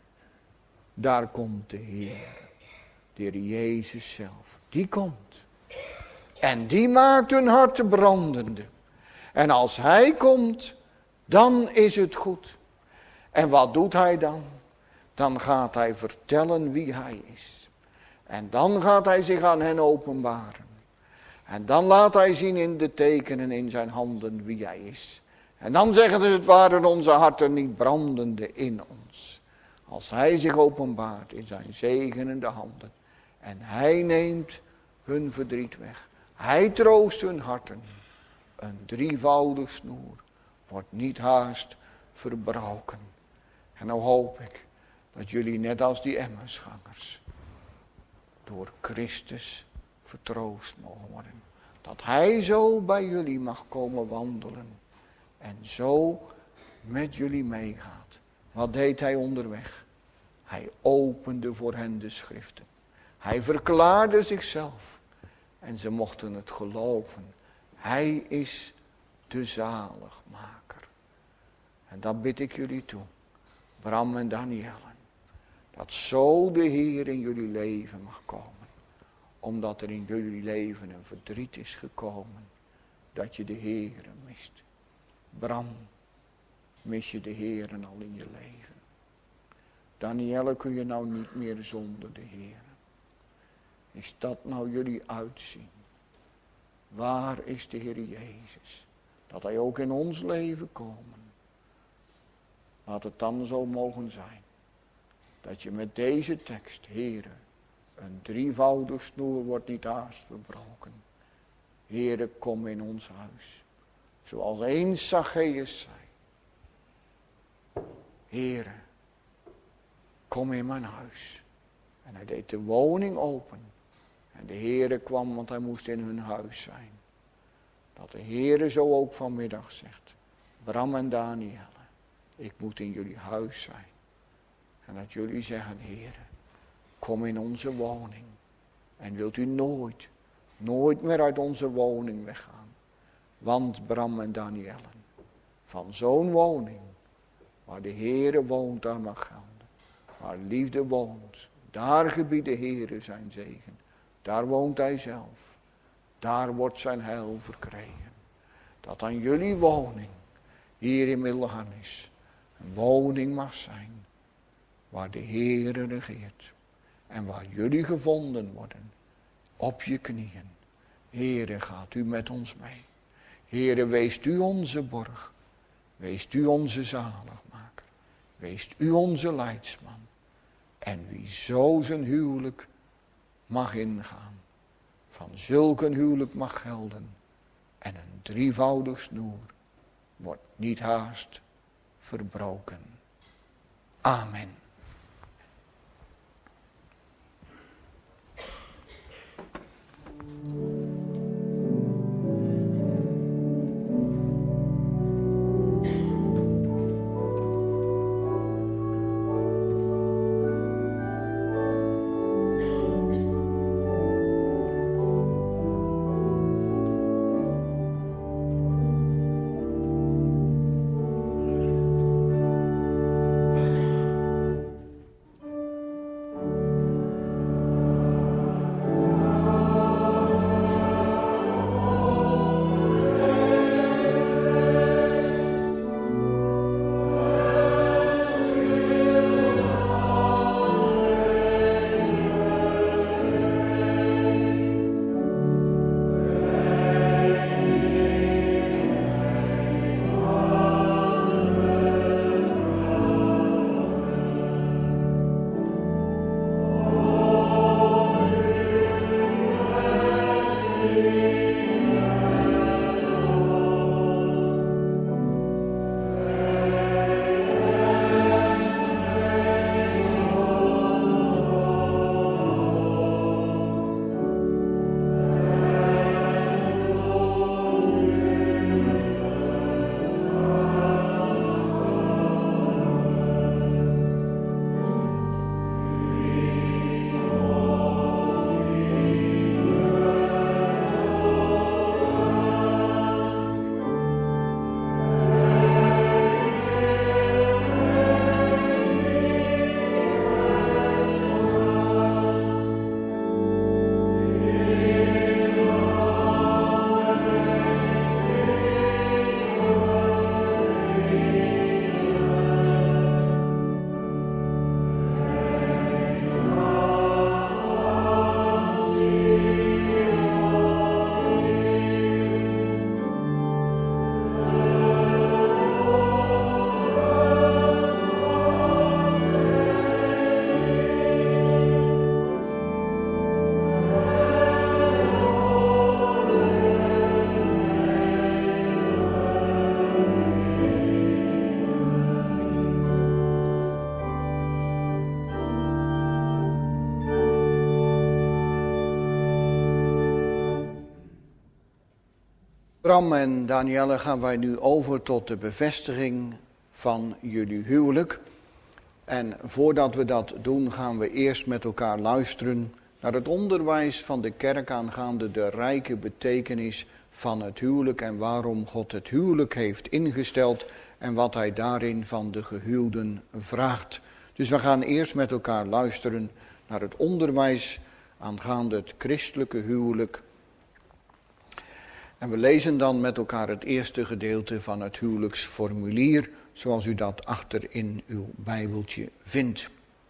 Daar komt de Heer, de Heer Jezus zelf. Die komt. En die maakt hun harten brandende. En als Hij komt, dan is het goed. En wat doet Hij dan? Dan gaat Hij vertellen wie Hij is. En dan gaat Hij zich aan hen openbaren. En dan laat Hij zien in de tekenen in zijn handen wie Hij is. En dan zeggen ze, het waren onze harten niet brandende in ons. Als Hij zich openbaart in zijn zegenende handen. En Hij neemt hun verdriet weg. Hij troost hun harten. Een drievoudig snoer wordt niet haast verbroken. En nou hoop ik dat jullie net als die Emmausgangers door Christus vertroost mogen worden. Dat Hij zo bij jullie mag komen wandelen. En zo met jullie meegaat. Wat deed Hij onderweg? Hij opende voor hen de schriften. Hij verklaarde zichzelf. En ze mochten het geloven. Hij is de zaligmaker. En dat bid ik jullie toe. Bram en Danielle. Dat zo de Heer in jullie leven mag komen. Omdat er in jullie leven een verdriet is gekomen. Dat je de Heer mist. Bram, mis je de Heer al in je leven. Danielle, kun je nou niet meer zonder de Heer. Is dat nou jullie uitzien? Waar is de Heer Jezus? Dat Hij ook in ons leven komen. Laat het dan zo mogen zijn. Dat je met deze tekst, Heere, een drievoudig snoer wordt niet haast verbroken. Heere, kom in ons huis. Zoals eens Zacchaeus zei. Heere, kom in mijn huis. En hij deed de woning open. En de Heere kwam, want hij moest in hun huis zijn. Dat de Heere zo ook vanmiddag zegt. Bram en Danielle, ik moet in jullie huis zijn. En dat jullie zeggen, Heere, kom in onze woning. En wilt u nooit meer uit onze woning weggaan. Want Bram en Danielle, van zo'n woning, waar de Heere woont, daar mag gelden. Waar liefde woont, daar gebiedt de Heere zijn zegen. Daar woont Hij zelf. Daar wordt zijn heil verkregen. Dat aan jullie woning, hier in Middelharnis, een woning mag zijn. Waar de Heere regeert. En waar jullie gevonden worden. Op je knieën. Heere, gaat u met ons mee. Heere, weest u onze borg. Weest u onze zaligmaker. Weest u onze leidsman. En wie zo zijn huwelijk mag ingaan. Van zulk een huwelijk mag gelden. En een drievoudig snoer wordt niet haast verbroken. Amen. Bram en Danielle, gaan wij nu over tot de bevestiging van jullie huwelijk. En voordat we dat doen, gaan we eerst met elkaar luisteren naar het onderwijs van de kerk aangaande de rijke betekenis van het huwelijk en waarom God het huwelijk heeft ingesteld en wat hij daarin van de gehuwden vraagt. Dus we gaan eerst met elkaar luisteren naar het onderwijs aangaande het christelijke huwelijk. En we lezen dan met elkaar het eerste gedeelte van het huwelijksformulier, zoals u dat achter in uw Bijbeltje vindt.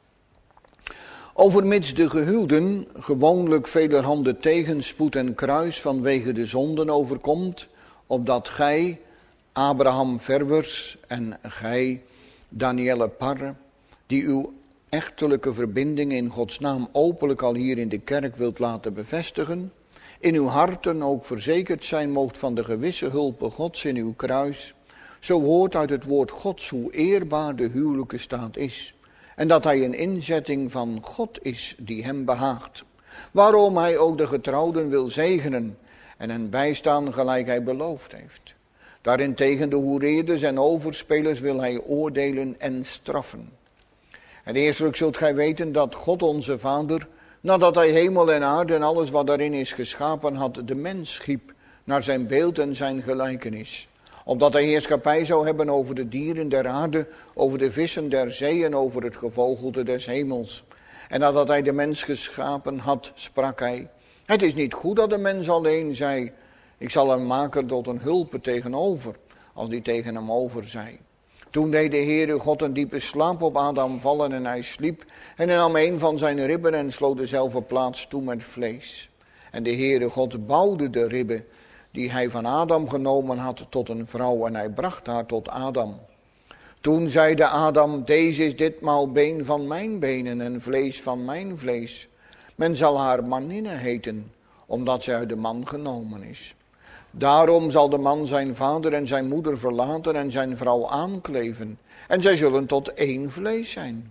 Overmits de gehuwden gewoonlijk velerhande tegenspoed en kruis vanwege de zonden overkomt, opdat gij, Abraham Verwers en gij, Danielle Parre, die uw echtelijke verbinding in Gods naam openlijk al hier in de kerk wilt laten bevestigen, in uw harten ook verzekerd zijn moogt van de gewisse hulpe Gods in uw kruis, zo hoort uit het woord Gods hoe eerbaar de huwelijke staat is, en dat hij een inzetting van God is die hem behaagt, waarom hij ook de getrouwden wil zegenen en hen bijstaan gelijk hij beloofd heeft. Daarentegen de hoereerders en overspelers wil hij oordelen en straffen. En eerstelijk zult gij weten dat God onze Vader, nadat hij hemel en aarde en alles wat daarin is geschapen had, de mens schiep naar zijn beeld en zijn gelijkenis. Opdat hij heerschappij zou hebben over de dieren der aarde, over de vissen der zee en over het gevogelte des hemels. En nadat hij de mens geschapen had, sprak hij: het is niet goed dat de mens alleen zij. Ik zal hem maken tot een hulpe tegenover, als die tegen hem over zij. Toen deed de Heere God een diepe slaap op Adam vallen en hij sliep. En hij nam een van zijn ribben en sloot dezelfde plaats toe met vlees. En de Heere God bouwde de ribben die hij van Adam genomen had tot een vrouw en hij bracht haar tot Adam. Toen zeide Adam: deze is ditmaal been van mijn benen en vlees van mijn vlees. Men zal haar Manninne heten, omdat zij uit de man genomen is. Daarom zal de man zijn vader en zijn moeder verlaten en zijn vrouw aankleven. En zij zullen tot één vlees zijn.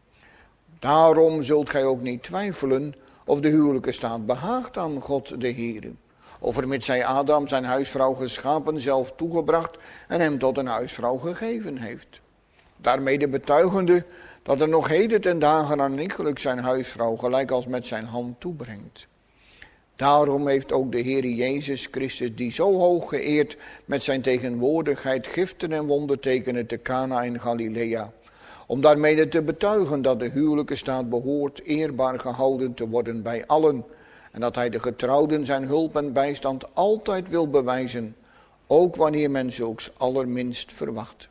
Daarom zult gij ook niet twijfelen of de huwelijke staat behaagt aan God de Heere. Overmits zij Adam zijn huisvrouw geschapen, zelf toegebracht en hem tot een huisvrouw gegeven heeft. Daarmede betuigende dat er nog heden ten dagen aan iegelijk zijn huisvrouw gelijk als met zijn hand toebrengt. Daarom heeft ook de Heere Jezus Christus, die zo hoog geëerd met zijn tegenwoordigheid giften en wondertekenen te Cana in Galilea, om daarmede te betuigen dat de huwelijke staat behoort eerbaar gehouden te worden bij allen, en dat hij de getrouwden zijn hulp en bijstand altijd wil bewijzen, ook wanneer men zulks allerminst verwacht.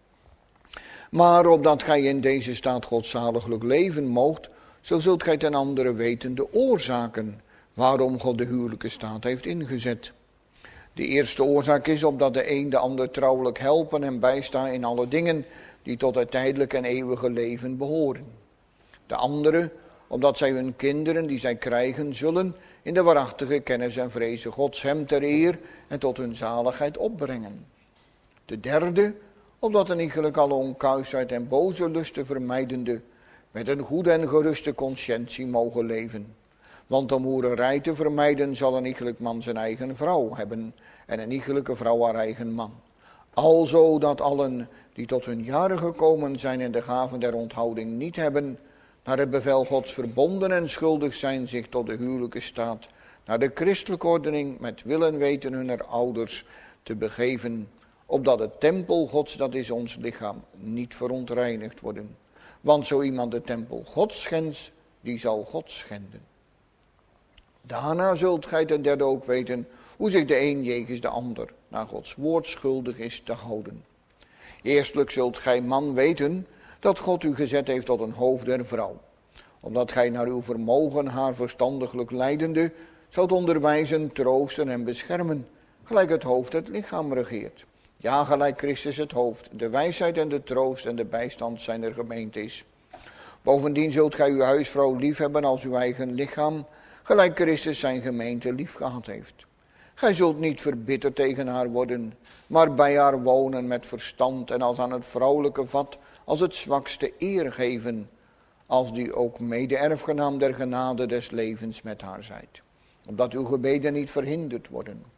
Maar opdat gij in deze staat godzaliglijk leven moogt, zo zult gij ten andere weten de oorzaken waarom God de huwelijke staat heeft ingezet. De eerste oorzaak is opdat de een de ander trouwelijk helpen en bijstaan in alle dingen die tot het tijdelijk en eeuwige leven behoren. De andere, opdat zij hun kinderen die zij krijgen zullen in de waarachtige kennis en vrezen Gods hem ter eer en tot hun zaligheid opbrengen. De derde, opdat een iegelijk alle onkuisheid en boze lusten vermijdende met een goede en geruste conscientie mogen leven. Want om hoererij te vermijden zal een iegelijk man zijn eigen vrouw hebben en een iegelijke vrouw haar eigen man. Alzo dat allen die tot hun jaren gekomen zijn en de gaven der onthouding niet hebben, naar het bevel Gods verbonden en schuldig zijn zich tot de huwelijke staat, naar de christelijke ordening met wil en weten hunner ouders te begeven, opdat het tempel Gods, dat is ons lichaam, niet verontreinigd worden. Want zo iemand de tempel Gods schendt, die zal God schenden. Daarna zult gij ten derde ook weten hoe zich de een jegens de ander naar Gods woord schuldig is te houden. Eerstelijk zult gij man weten dat God u gezet heeft tot een hoofd der vrouw, omdat gij naar uw vermogen haar verstandiglijk leidende zult onderwijzen, troosten en beschermen, gelijk het hoofd het lichaam regeert. Ja, gelijk Christus het hoofd, de wijsheid en de troost en de bijstand zijner gemeente is. Bovendien zult gij uw huisvrouw lief hebben als uw eigen lichaam, gelijk Christus zijn gemeente lief gehad heeft. Gij zult niet verbitterd tegen haar worden, maar bij haar wonen met verstand en als aan het vrouwelijke vat, als het zwakste eer geven, als die ook mede-erfgenaam der genade des levens met haar zijt. Opdat uw gebeden niet verhinderd worden.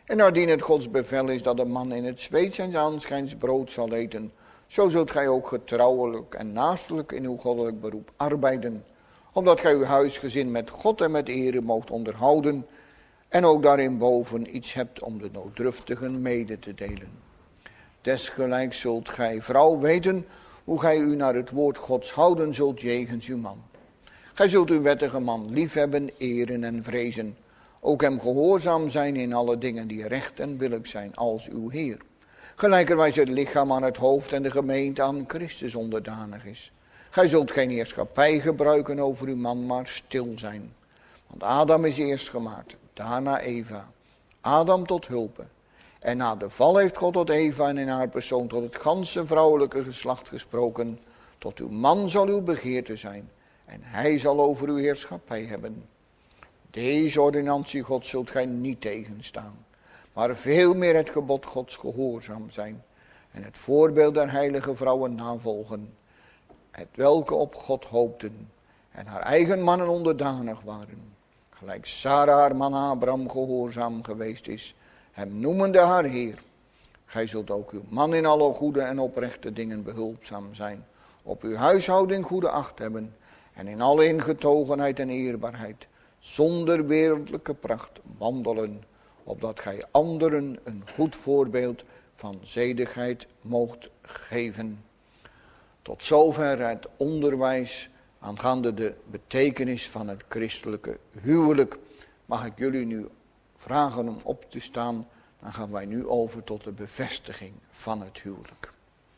En naardien het Gods bevel is dat de man in het zweet zijns aanschijns brood zal eten, zo zult gij ook getrouwelijk en naastelijk in uw goddelijk beroep arbeiden, opdat gij uw huisgezin met God en met ere moogt onderhouden, en ook daarin boven iets hebt om de nooddruftigen mede te delen. Desgelijks zult gij, vrouw, weten hoe gij u naar het woord Gods houden zult jegens uw man. Gij zult uw wettige man liefhebben, eren en vrezen, ook hem gehoorzaam zijn in alle dingen die recht en billijk zijn, als uw Heer. Gelijkerwijs het lichaam aan het hoofd en de gemeente aan Christus onderdanig is. Gij zult geen heerschappij gebruiken over uw man, maar stil zijn. Want Adam is eerst gemaakt, daarna Eva. Adam tot hulpe. En na de val heeft God tot Eva en in haar persoon tot het ganse vrouwelijke geslacht gesproken. Tot uw man zal uw begeerte zijn, en hij zal over uw heerschappij hebben. Deze ordonnantie God zult gij niet tegenstaan, maar veel meer het gebod Gods gehoorzaam zijn en het voorbeeld der heilige vrouwen navolgen, het welke op God hoopten en haar eigen mannen onderdanig waren, gelijk Sarah haar man Abraham gehoorzaam geweest is, hem noemende haar Heer. Gij zult ook uw man in alle goede en oprechte dingen behulpzaam zijn, op uw huishouding goede acht hebben en in alle ingetogenheid en eerbaarheid, zonder wereldlijke pracht wandelen, opdat gij anderen een goed voorbeeld van zedigheid moogt geven. Tot zover het onderwijs aangaande de betekenis van het christelijke huwelijk. Mag ik jullie nu vragen om op te staan, dan gaan wij nu over tot de bevestiging van het huwelijk.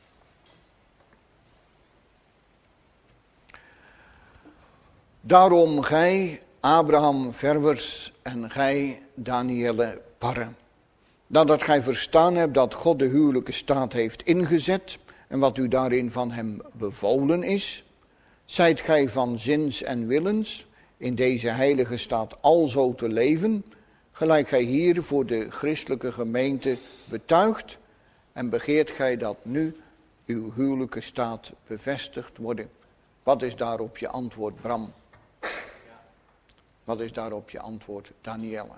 Daarom gij, Abraham Verwers, en gij, Daniëlle Parre, nadat gij verstaan hebt dat God de huwelijke staat heeft ingezet en wat u daarin van hem bevolen is, zijt gij van zins en willens in deze heilige staat alzo te leven, gelijk gij hier voor de christelijke gemeente betuigt, en begeert gij dat nu uw huwelijke staat bevestigd worden. Wat is daarop je antwoord, Bram? Wat is daarop je antwoord, Daniëlle?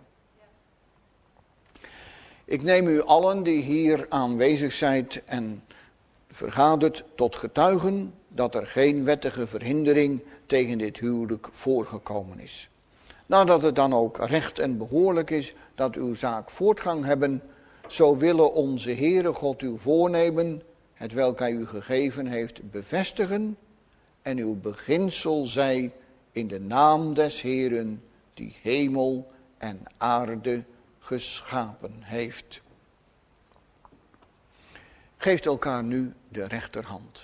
Ik neem u allen die hier aanwezig zijt en vergaderd tot getuigen dat er geen wettige verhindering tegen dit huwelijk voorgekomen is. Nadat het dan ook recht en behoorlijk is dat uw zaak voortgang hebben, zo willen onze Heere God uw voornemen, het welk hij u gegeven heeft, bevestigen en uw beginsel zij in de naam des Heeren die hemel en aarde geschapen heeft. Geeft elkaar nu de rechterhand.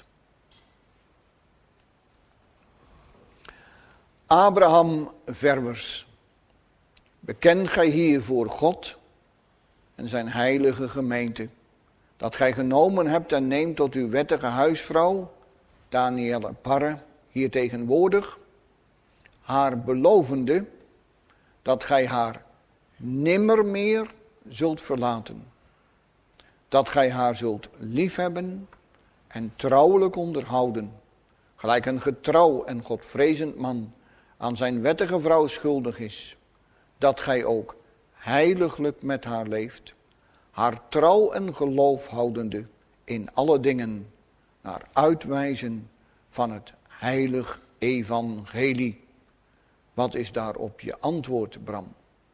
Abraham Verwers, bekend gij hier voor God en zijn heilige gemeente, dat gij genomen hebt en neemt tot uw wettige huisvrouw, Daniëlle Parre, hier tegenwoordig, haar belovende, dat gij haar nimmer meer zult verlaten, dat gij haar zult liefhebben en trouwelijk onderhouden, gelijk een getrouw en godvrezend man aan zijn wettige vrouw schuldig is, dat gij ook heiliglijk met haar leeft, haar trouw en geloof houdende in alle dingen, naar uitwijzen van het heilig evangelie. Wat is daarop je antwoord, Bram?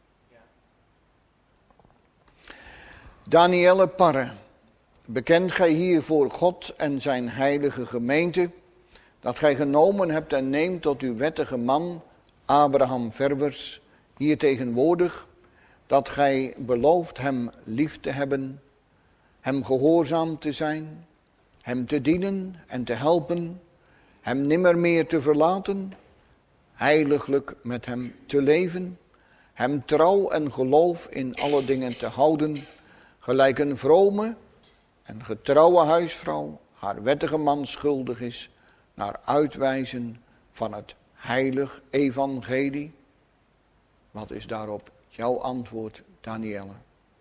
Daniëlle Parre, bekend gij hier voor God en zijn heilige gemeente, dat gij genomen hebt en neemt tot uw wettige man, Abraham Verwers, hier tegenwoordig, dat gij belooft hem lief te hebben, hem gehoorzaam te zijn, hem te dienen en te helpen, hem nimmer meer te verlaten, heiliglijk met hem te leven, hem trouw en geloof in alle dingen te houden, gelijk een vrome en getrouwe huisvrouw haar wettige man schuldig is, naar uitwijzen van het heilig evangelie. Wat is daarop jouw antwoord, Daniëlle?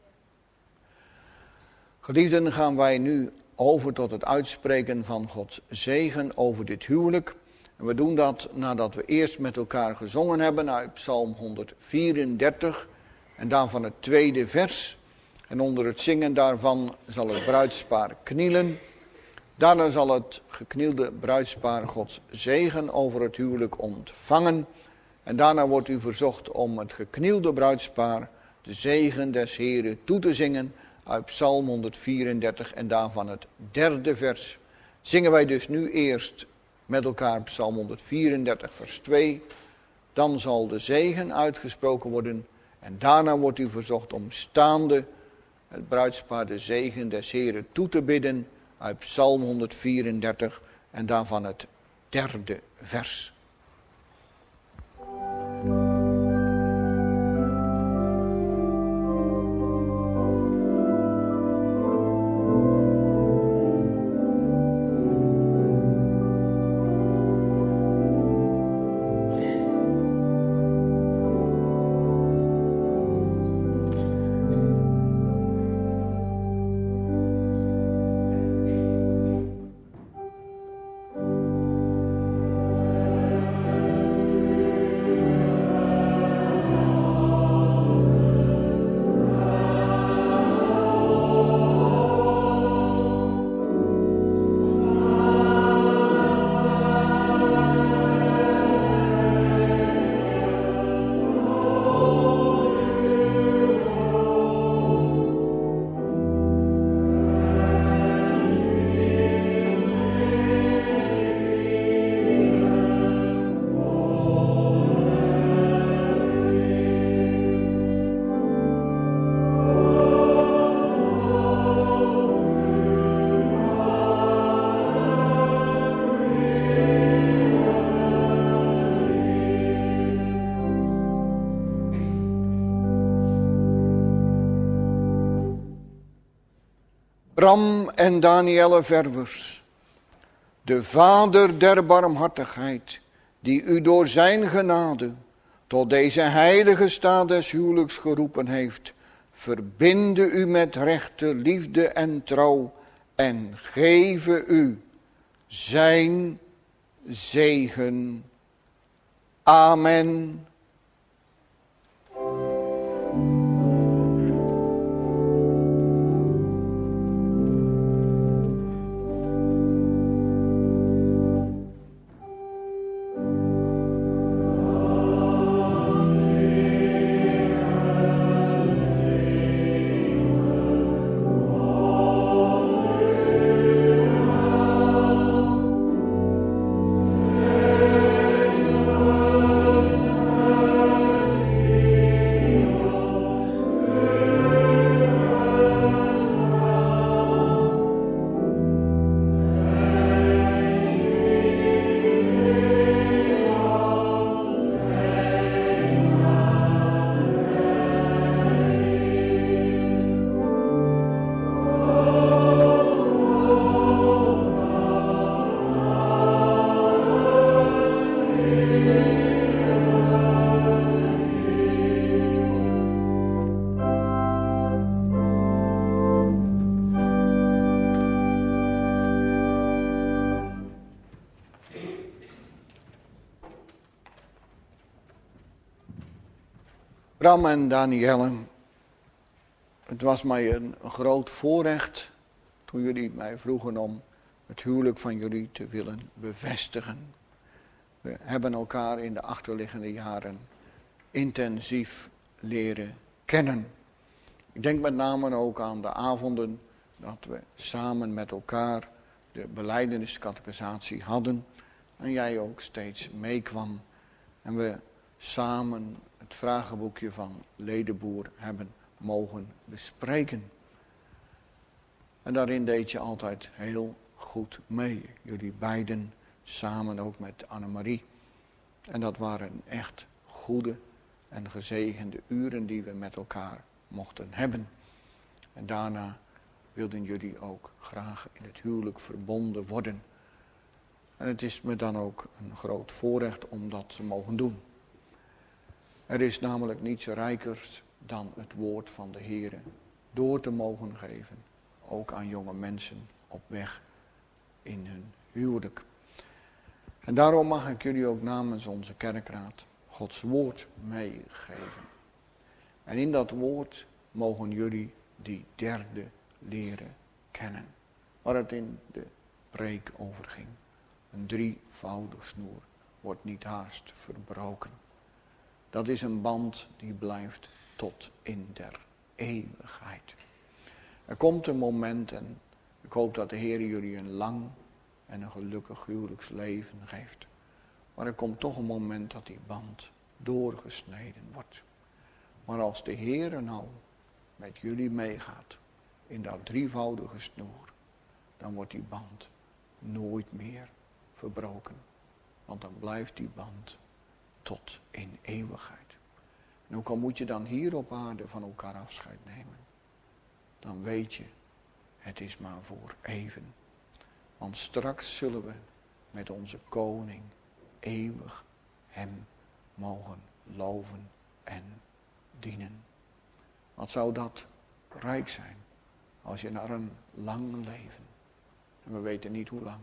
Geliefden, gaan wij nu over tot het uitspreken van Gods zegen over dit huwelijk. En we doen dat nadat we eerst met elkaar gezongen hebben uit Psalm 134 en daarvan het tweede vers. En onder het zingen daarvan zal het bruidspaar knielen. Daarna zal het geknielde bruidspaar Gods zegen over het huwelijk ontvangen. En daarna wordt u verzocht om het geknielde bruidspaar de zegen des Heren toe te zingen uit Psalm 134 en daarvan het 3e vers. Zingen wij dus nu eerst met elkaar Psalm 134 vers 2. Dan zal de zegen uitgesproken worden en daarna wordt u verzocht om staande het bruidspaar de zegen des Heren toe te bidden uit Psalm 134 en daarvan het 3e vers. Bram en Daniëlle Verwers, de Vader der barmhartigheid, die u door zijn genade tot deze heilige staat des huwelijks geroepen heeft, verbinde u met rechte liefde en trouw en geven u zijn zegen. Amen. Bram en Daniëlle, het was mij een groot voorrecht toen jullie mij vroegen om het huwelijk van jullie te willen bevestigen. We hebben elkaar in de achterliggende jaren intensief leren kennen. Ik denk met name ook aan de avonden dat we samen met elkaar de belijdeniscatechisatie hadden en jij ook steeds meekwam en we samen het vragenboekje van Ledeboer hebben mogen bespreken. En daarin deed je altijd heel goed mee. Jullie beiden samen ook met Annemarie. En dat waren echt goede en gezegende uren die we met elkaar mochten hebben. En daarna wilden jullie ook graag in het huwelijk verbonden worden. En het is me dan ook een groot voorrecht om dat te mogen doen. Er is namelijk niets rijkers dan het woord van de Heere door te mogen geven. Ook aan jonge mensen op weg in hun huwelijk. En daarom mag ik jullie ook namens onze kerkraad Gods woord meegeven. En in dat woord mogen jullie die derde leren kennen. Waar het in de preek over ging. Een drievoudige snoer wordt niet haast verbroken. Dat is een band die blijft tot in der eeuwigheid. Er komt een moment, en ik hoop dat de Heer jullie een lang en een gelukkig huwelijksleven geeft. Maar er komt toch een moment dat die band doorgesneden wordt. Maar als de Heer nou met jullie meegaat in dat drievoudige snoer, dan wordt die band nooit meer verbroken. Want dan blijft die band tot in eeuwigheid. En ook al moet je dan hier op aarde van elkaar afscheid nemen, dan weet je, het is maar voor even. Want straks zullen we met onze koning eeuwig hem mogen loven en dienen. Wat zou dat rijk zijn als je naar een lang leven, en we weten niet hoe lang,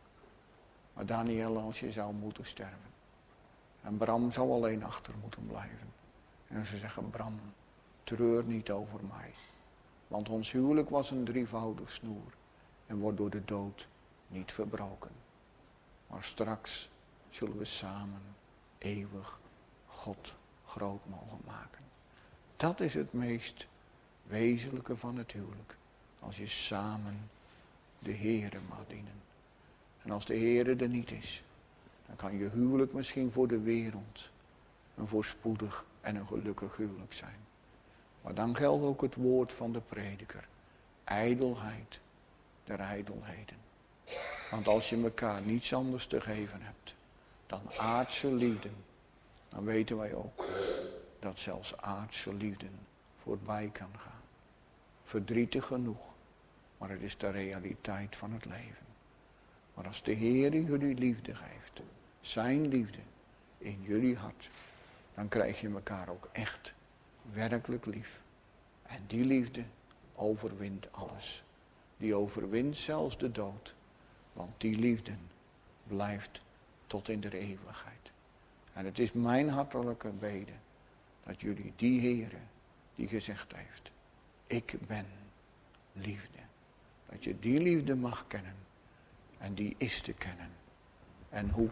maar Daniel, als je zou moeten sterven. En Bram zou alleen achter moeten blijven. En ze zeggen, Bram, treur niet over mij. Want ons huwelijk was een drievoudig snoer en wordt door de dood niet verbroken. Maar straks zullen we samen eeuwig God groot mogen maken. Dat is het meest wezenlijke van het huwelijk. Als je samen de Heere mag dienen. En als de Heere er niet is, dan kan je huwelijk misschien voor de wereld een voorspoedig en een gelukkig huwelijk zijn. Maar dan geldt ook het woord van de prediker. Ijdelheid der ijdelheden. Want als je elkaar niets anders te geven hebt dan aardse liefden, dan weten wij ook dat zelfs aardse liefden voorbij kan gaan. Verdrietig genoeg, maar het is de realiteit van het leven. Maar als de Heer jullie liefde geeft, zijn liefde in jullie hart, dan krijg je elkaar ook echt werkelijk lief. En die liefde overwint alles. Die overwint zelfs de dood. Want die liefde blijft tot in de eeuwigheid. En het is mijn hartelijke bede dat jullie die Heere die gezegd heeft, ik ben liefde. Dat je die liefde mag kennen. En die is te kennen. En hoe?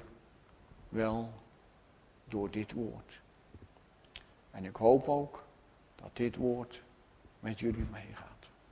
Wel door dit woord. En ik hoop ook dat dit woord met jullie meegaat.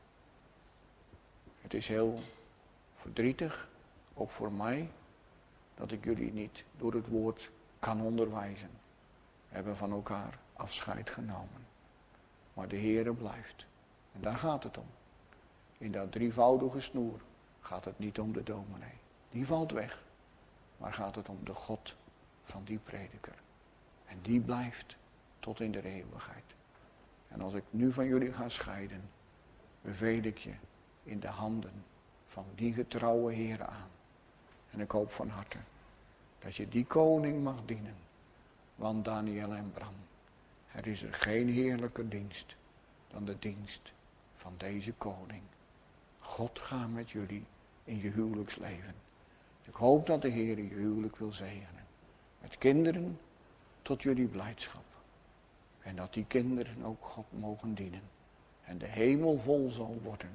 Het is heel verdrietig, ook voor mij, dat ik jullie niet door het woord kan onderwijzen. We hebben van elkaar afscheid genomen. Maar de Heere blijft. En daar gaat het om. In dat drievoudige snoer gaat het niet om de dominee. Die valt weg. Maar gaat het om de God van die prediker. En die blijft tot in de eeuwigheid. En als ik nu van jullie ga scheiden, beveel ik je in de handen van die getrouwe Heere aan. En ik hoop van harte dat je die koning mag dienen. Want Daniel en Bram, er is er geen heerlijker dienst dan de dienst van deze koning. God ga met jullie in je huwelijksleven. Ik hoop dat de Heer je huwelijk wil zegenen. Met kinderen tot jullie blijdschap. En dat die kinderen ook God mogen dienen. En de hemel vol zal worden.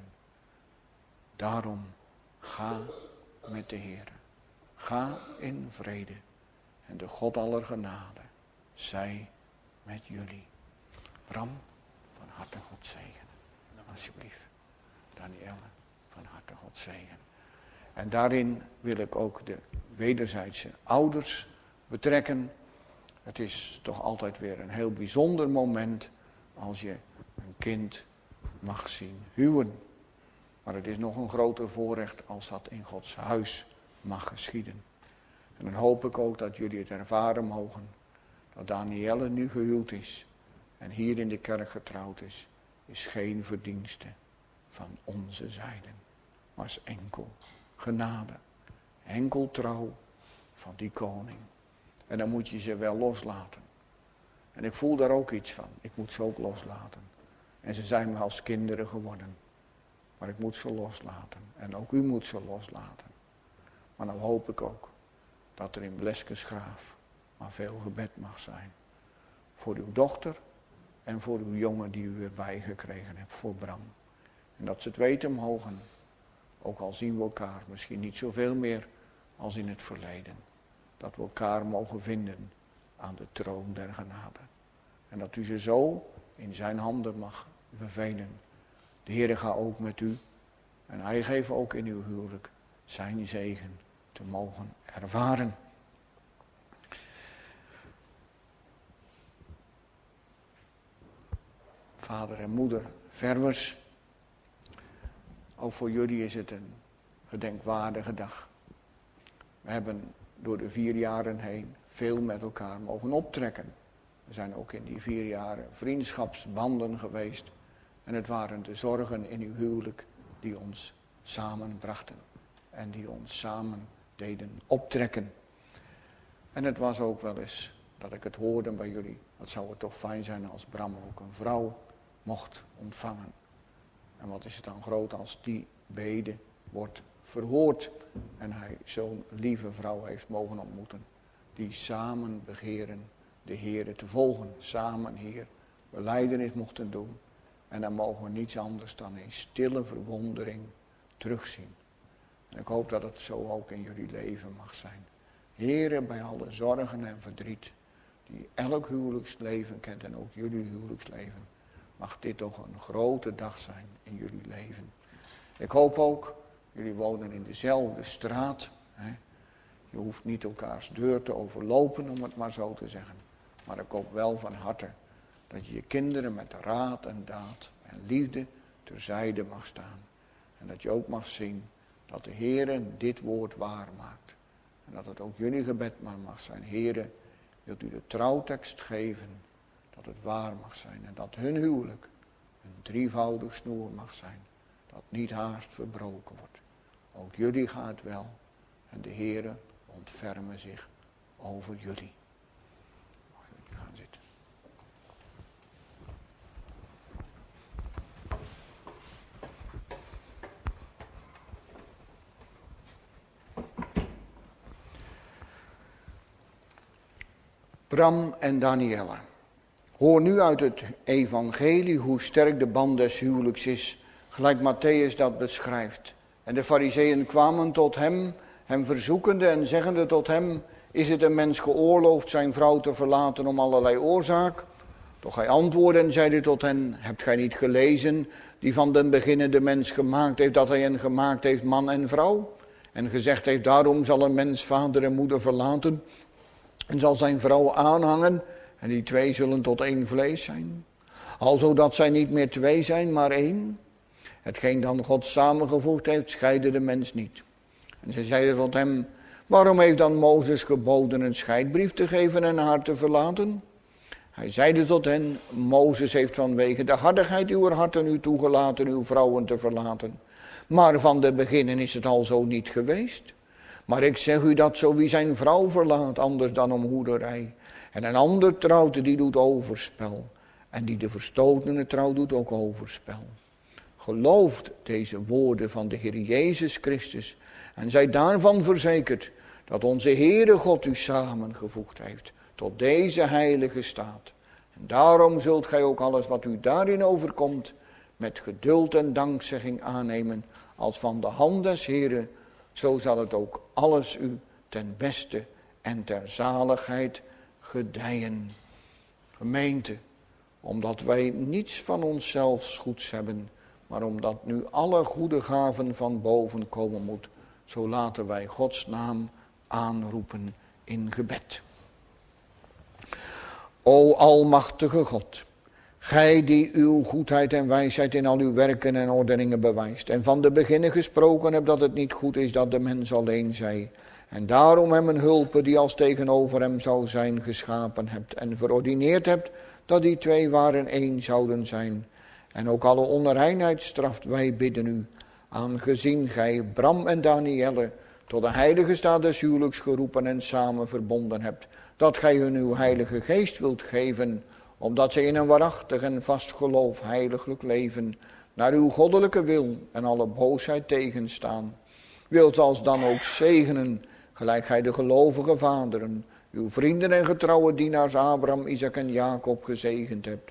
Daarom ga met de Heer. Ga in vrede. En de God aller genade zij met jullie. Bram, van harte God zegenen. Alsjeblieft. Danielle, van harte God zegenen. En daarin wil ik ook de wederzijdse ouders betrekken. Het is toch altijd weer een heel bijzonder moment als je een kind mag zien huwen. Maar het is nog een groter voorrecht als dat in Gods huis mag geschieden. En dan hoop ik ook dat jullie het ervaren mogen. Dat Danielle nu gehuwd is en hier in de kerk getrouwd is geen verdienste van onze zijde. Maar is enkel genade. Enkel trouw van die koning. En dan moet je ze wel loslaten. En ik voel daar ook iets van. Ik moet ze ook loslaten. En ze zijn me als kinderen geworden. Maar ik moet ze loslaten. En ook u moet ze loslaten. Maar nou hoop ik ook dat er in Bleskensgraaf maar veel gebed mag zijn. Voor uw dochter en voor uw jongen die u erbij gekregen hebt, voor Bram. En dat ze het weten mogen. Ook al zien we elkaar misschien niet zoveel meer als in het verleden. Dat we elkaar mogen vinden aan de troon der genade. En dat u ze zo in zijn handen mag bevelen. De Heere gaat ook met u. En hij geeft ook in uw huwelijk zijn zegen te mogen ervaren. Vader en moeder, verwers. Ook voor jullie is het een gedenkwaardige dag. We hebben door de 4 jaren heen veel met elkaar mogen optrekken. We zijn ook in die 4 jaren vriendschapsbanden geweest. En het waren de zorgen in uw huwelijk die ons samenbrachten. En die ons samen deden optrekken. En het was ook wel eens dat ik het hoorde bij jullie. Wat zou het toch fijn zijn als Bram ook een vrouw mocht ontvangen. En wat is het dan groot als die bede wordt verhoord. En hij zo'n lieve vrouw heeft mogen ontmoeten. Die samen begeren de Heere te volgen. Samen hier belijdenis mochten doen. En dan mogen we niets anders dan in stille verwondering terugzien. En ik hoop dat het zo ook in jullie leven mag zijn. Heere, bij alle zorgen en verdriet die elk huwelijksleven kent en ook jullie huwelijksleven, mag dit toch een grote dag zijn in jullie leven. Ik hoop ook, jullie wonen in dezelfde straat. Hè? Je hoeft niet elkaars deur te overlopen, om het maar zo te zeggen. Maar ik hoop wel van harte dat je je kinderen met raad en daad en liefde terzijde mag staan. En dat je ook mag zien dat de Heere dit woord waar maakt. En dat het ook jullie gebed maar mag zijn. Heere, wilt u de trouwtekst geven, dat het waar mag zijn. En dat hun huwelijk een drievoudig snoer mag zijn. Dat niet haast verbroken wordt. Ook jullie gaat wel. En de Heere ontfermen zich over jullie. Jullie gaan zitten. Bram en Daniella. Hoor nu uit het evangelie hoe sterk de band des huwelijks is, gelijk Matthäus dat beschrijft. En de Farizeeën kwamen tot hem verzoekende en zeggende tot hem, is het een mens geoorloofd zijn vrouw te verlaten om allerlei oorzaak? Doch hij antwoordde en zeide tot hen, hebt gij niet gelezen, die van den beginnen de mens gemaakt heeft, dat hij hen gemaakt heeft man en vrouw? En gezegd heeft, daarom zal een mens vader en moeder verlaten en zal zijn vrouw aanhangen, en die twee zullen tot één vlees zijn. Alzo dat zij niet meer twee zijn, maar één. Hetgeen dan God samengevoegd heeft, scheidde de mens niet. En ze zeiden tot hem, waarom heeft dan Mozes geboden een scheidbrief te geven en haar te verlaten? Hij zeide tot hen, Mozes heeft vanwege de hardigheid uw harten u toegelaten uw vrouwen te verlaten. Maar van de beginnen is het al zo niet geweest. Maar ik zeg u dat zo wie zijn vrouw verlaat, anders dan om hoederij. En een ander trouwt, die doet overspel. En die de verstotene trouw doet ook overspel. Gelooft deze woorden van de Heer Jezus Christus. En zij daarvan verzekerd dat onze Heere God u samengevoegd heeft tot deze heilige staat. En daarom zult gij ook alles wat u daarin overkomt met geduld en dankzegging aannemen als van de hand des Heeren. Zo zal het ook alles u ten beste en ter zaligheid gedijen. Gemeente, omdat wij niets van onszelf goeds hebben, maar omdat nu alle goede gaven van boven komen moet, zo laten wij Gods naam aanroepen in gebed. O almachtige God, gij die uw goedheid en wijsheid in al uw werken en ordeningen bewijst, en van de beginnen gesproken hebt dat het niet goed is dat de mens alleen zij, en daarom hem een hulper die als tegenover hem zou zijn geschapen hebt, en verordineerd hebt dat die twee waren één zouden zijn, en ook alle onreinheid straft, wij bidden u, aangezien gij Bram en Danielle tot de heilige staat des huwelijks geroepen en samen verbonden hebt, dat gij hun uw heilige geest wilt geven, omdat zij in een waarachtig en vast geloof heiliglijk leven, naar uw goddelijke wil en alle boosheid tegenstaan. Wilt als dan ook zegenen, gelijk gij de gelovige vaderen, uw vrienden en getrouwe dienaars Abraham, Isaac en Jacob gezegend hebt.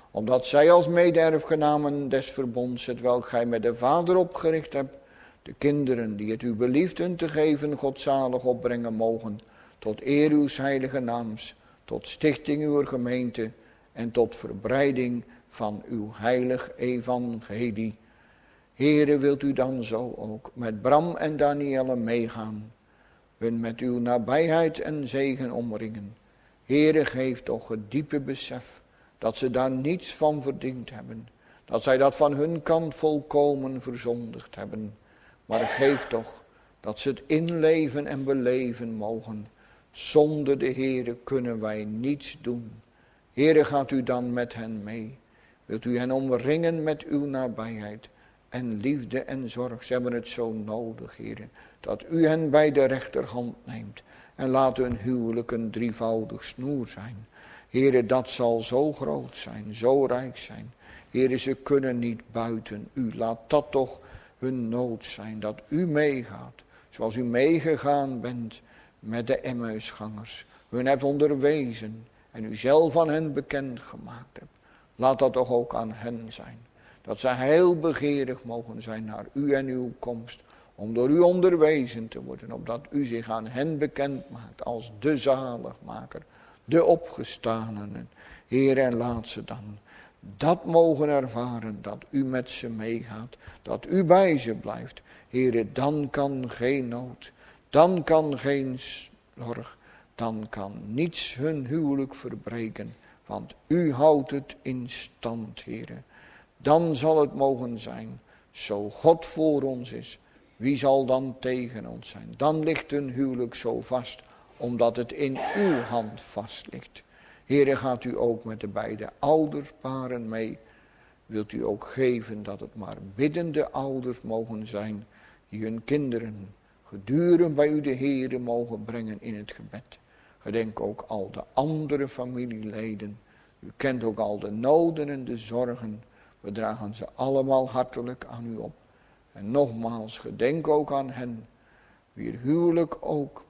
Omdat zij als mede-erfgenamen des verbonds, hetwelk gij met de Vader opgericht hebt, de kinderen die het u belieft hun te geven, godzalig opbrengen mogen, tot eer uws heilige naams, tot stichting uw gemeente en tot verbreiding van uw heilig evangelie. Heere, wilt u dan zo ook met Bram en Danielle meegaan, hun met uw nabijheid en zegen omringen. Heere, geef toch het diepe besef dat ze daar niets van verdiend hebben, dat zij dat van hun kant volkomen verzondigd hebben. Maar geef toch dat ze het inleven en beleven mogen. Zonder de Heere kunnen wij niets doen. Heere, gaat u dan met hen mee. Wilt u hen omringen met uw nabijheid en liefde en zorg. Ze hebben het zo nodig, Heere, dat u hen bij de rechterhand neemt. En laat hun huwelijk een drievoudig snoer zijn. Heere, dat zal zo groot zijn, zo rijk zijn. Heere, ze kunnen niet buiten u. Laat dat toch hun nood zijn, dat u meegaat. Zoals u meegegaan bent met de Emmausgangers. Hun hebt onderwezen en u zelf aan hen bekend gemaakt hebt. Laat dat toch ook aan hen zijn. Dat zij heel begeerig mogen zijn naar u en uw komst. Om door u onderwezen te worden. Opdat u zich aan hen bekend maakt als de zaligmaker. De opgestandenen. Heer, en laat ze dan dat mogen ervaren. Dat u met ze meegaat. Dat u bij ze blijft. Heer, dan kan geen nood. Dan kan geen zorg. Dan kan niets hun huwelijk verbreken. Want u houdt het in stand, Heer. Dan zal het mogen zijn. Zo God voor ons is. Wie zal dan tegen ons zijn? Dan ligt hun huwelijk zo vast. Omdat het in uw hand vast ligt. Heere, gaat u ook met de beide ouderparen mee. Wilt u ook geven dat het maar biddende ouders mogen zijn. Die hun kinderen gedurende bij u de Heere mogen brengen in het gebed. Gedenk ook al de andere familieleden. U kent ook al de noden en de zorgen. We dragen ze allemaal hartelijk aan u op. En nogmaals, gedenk ook aan hen. Wier huwelijk ook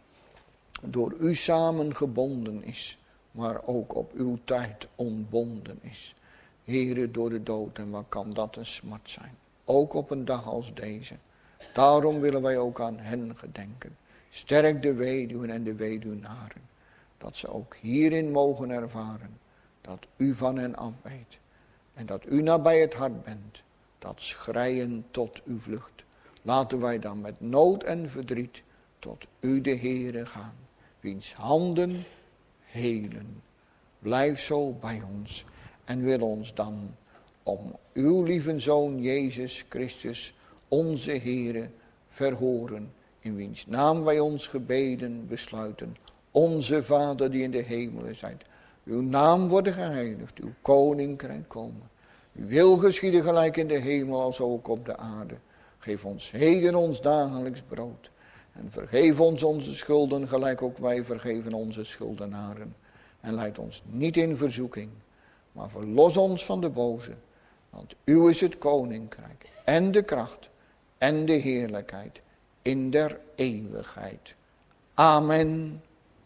door u samengebonden is. Maar ook op uw tijd ontbonden is. Heere, door de dood. En wat kan dat een smart zijn. Ook op een dag als deze. Daarom willen wij ook aan hen gedenken. Sterk de weduwen en de weduwnaren. Dat ze ook hierin mogen ervaren. Dat u van hen af weet. En dat u nabij het hart bent. Dat schreien tot uw vlucht. Laten wij dan met nood en verdriet tot u de Heere gaan. Wiens handen helen. Blijf zo bij ons. En wil ons dan om uw lieve Zoon Jezus Christus, onze Heere, verhoren. In wiens naam wij ons gebeden besluiten. Onze Vader die in de hemelen zijt. Uw naam worden geheiligd. Uw koninkrijk komen. Uw wil geschieden gelijk in de hemel als ook op de aarde. Geef ons heden ons dagelijks brood. En vergeef ons onze schulden gelijk ook wij vergeven onze schuldenaren. En leid ons niet in verzoeking. Maar verlos ons van de boze. Want uw is het koninkrijk. En de kracht. En de heerlijkheid. In der eeuwigheid. Amen.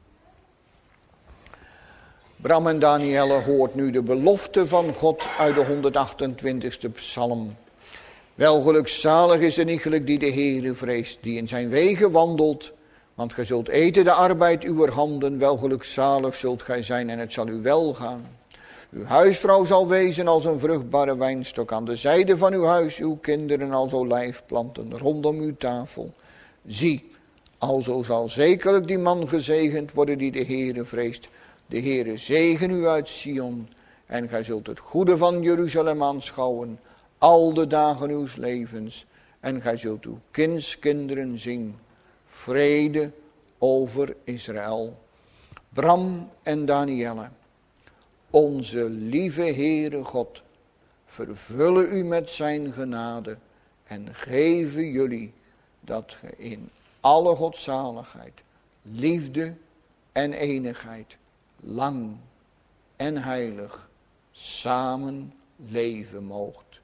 Bram en Danielle hoort nu de belofte van God uit de 128e psalm. Wel gelukzalig is de iegelijk die de Heere vreest, die in zijn wegen wandelt. Want gij zult eten de arbeid uwer handen, wel gelukzalig zult gij zijn en het zal u wel gaan. Uw huisvrouw zal wezen als een vruchtbare wijnstok aan de zijde van uw huis, uw kinderen als olijfplanten rondom uw tafel. Zie, alzo zal zekerlijk die man gezegend worden die de Heere vreest. De Heere zegen u uit Sion en gij zult het goede van Jeruzalem aanschouwen, al de dagen uw levens. En gij zult uw kindskinderen zien. Vrede over Israël. Bram en Danielle, onze lieve Heere God, vervullen u met zijn genade en geven jullie dat ge in alle godzaligheid, liefde en enigheid, lang en heilig, samen leven moogt.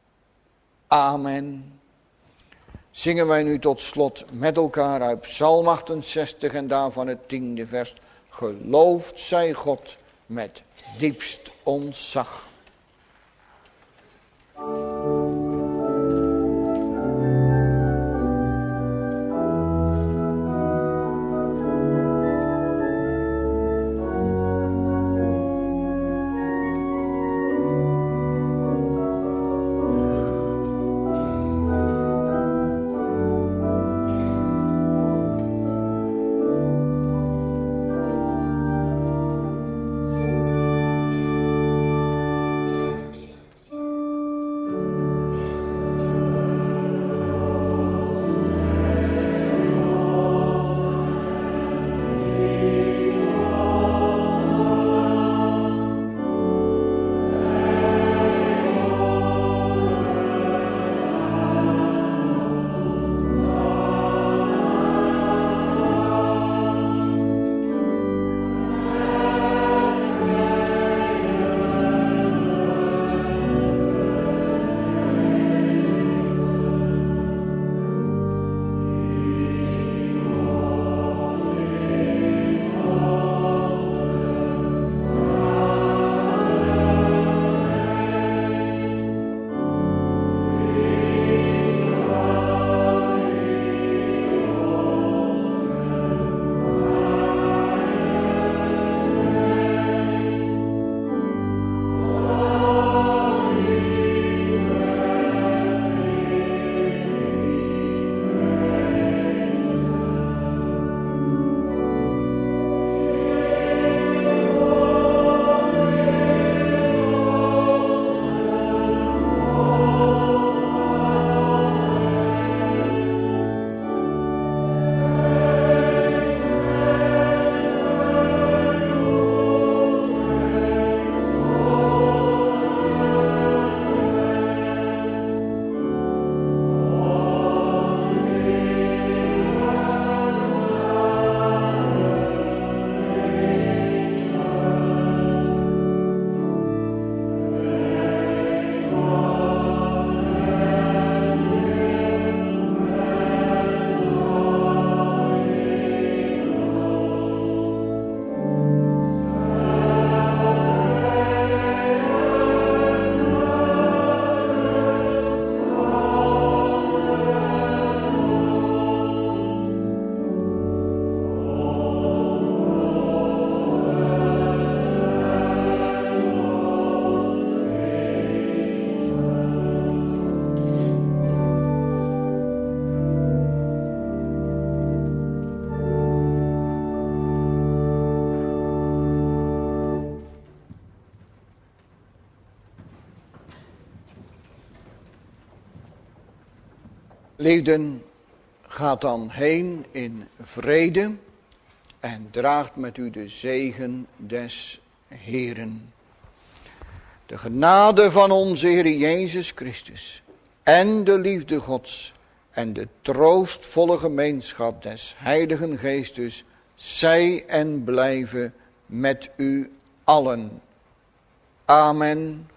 Amen. Zingen wij nu tot slot met elkaar uit Psalm 68 en daarvan het 10e vers. Geloofd zij God met diepst ontzag. Liefden, gaat dan heen in vrede en draagt met u de zegen des Heeren. De genade van onze Heer Jezus Christus en de liefde Gods en de troostvolle gemeenschap des Heiligen Geestes zij en blijven met u allen. Amen.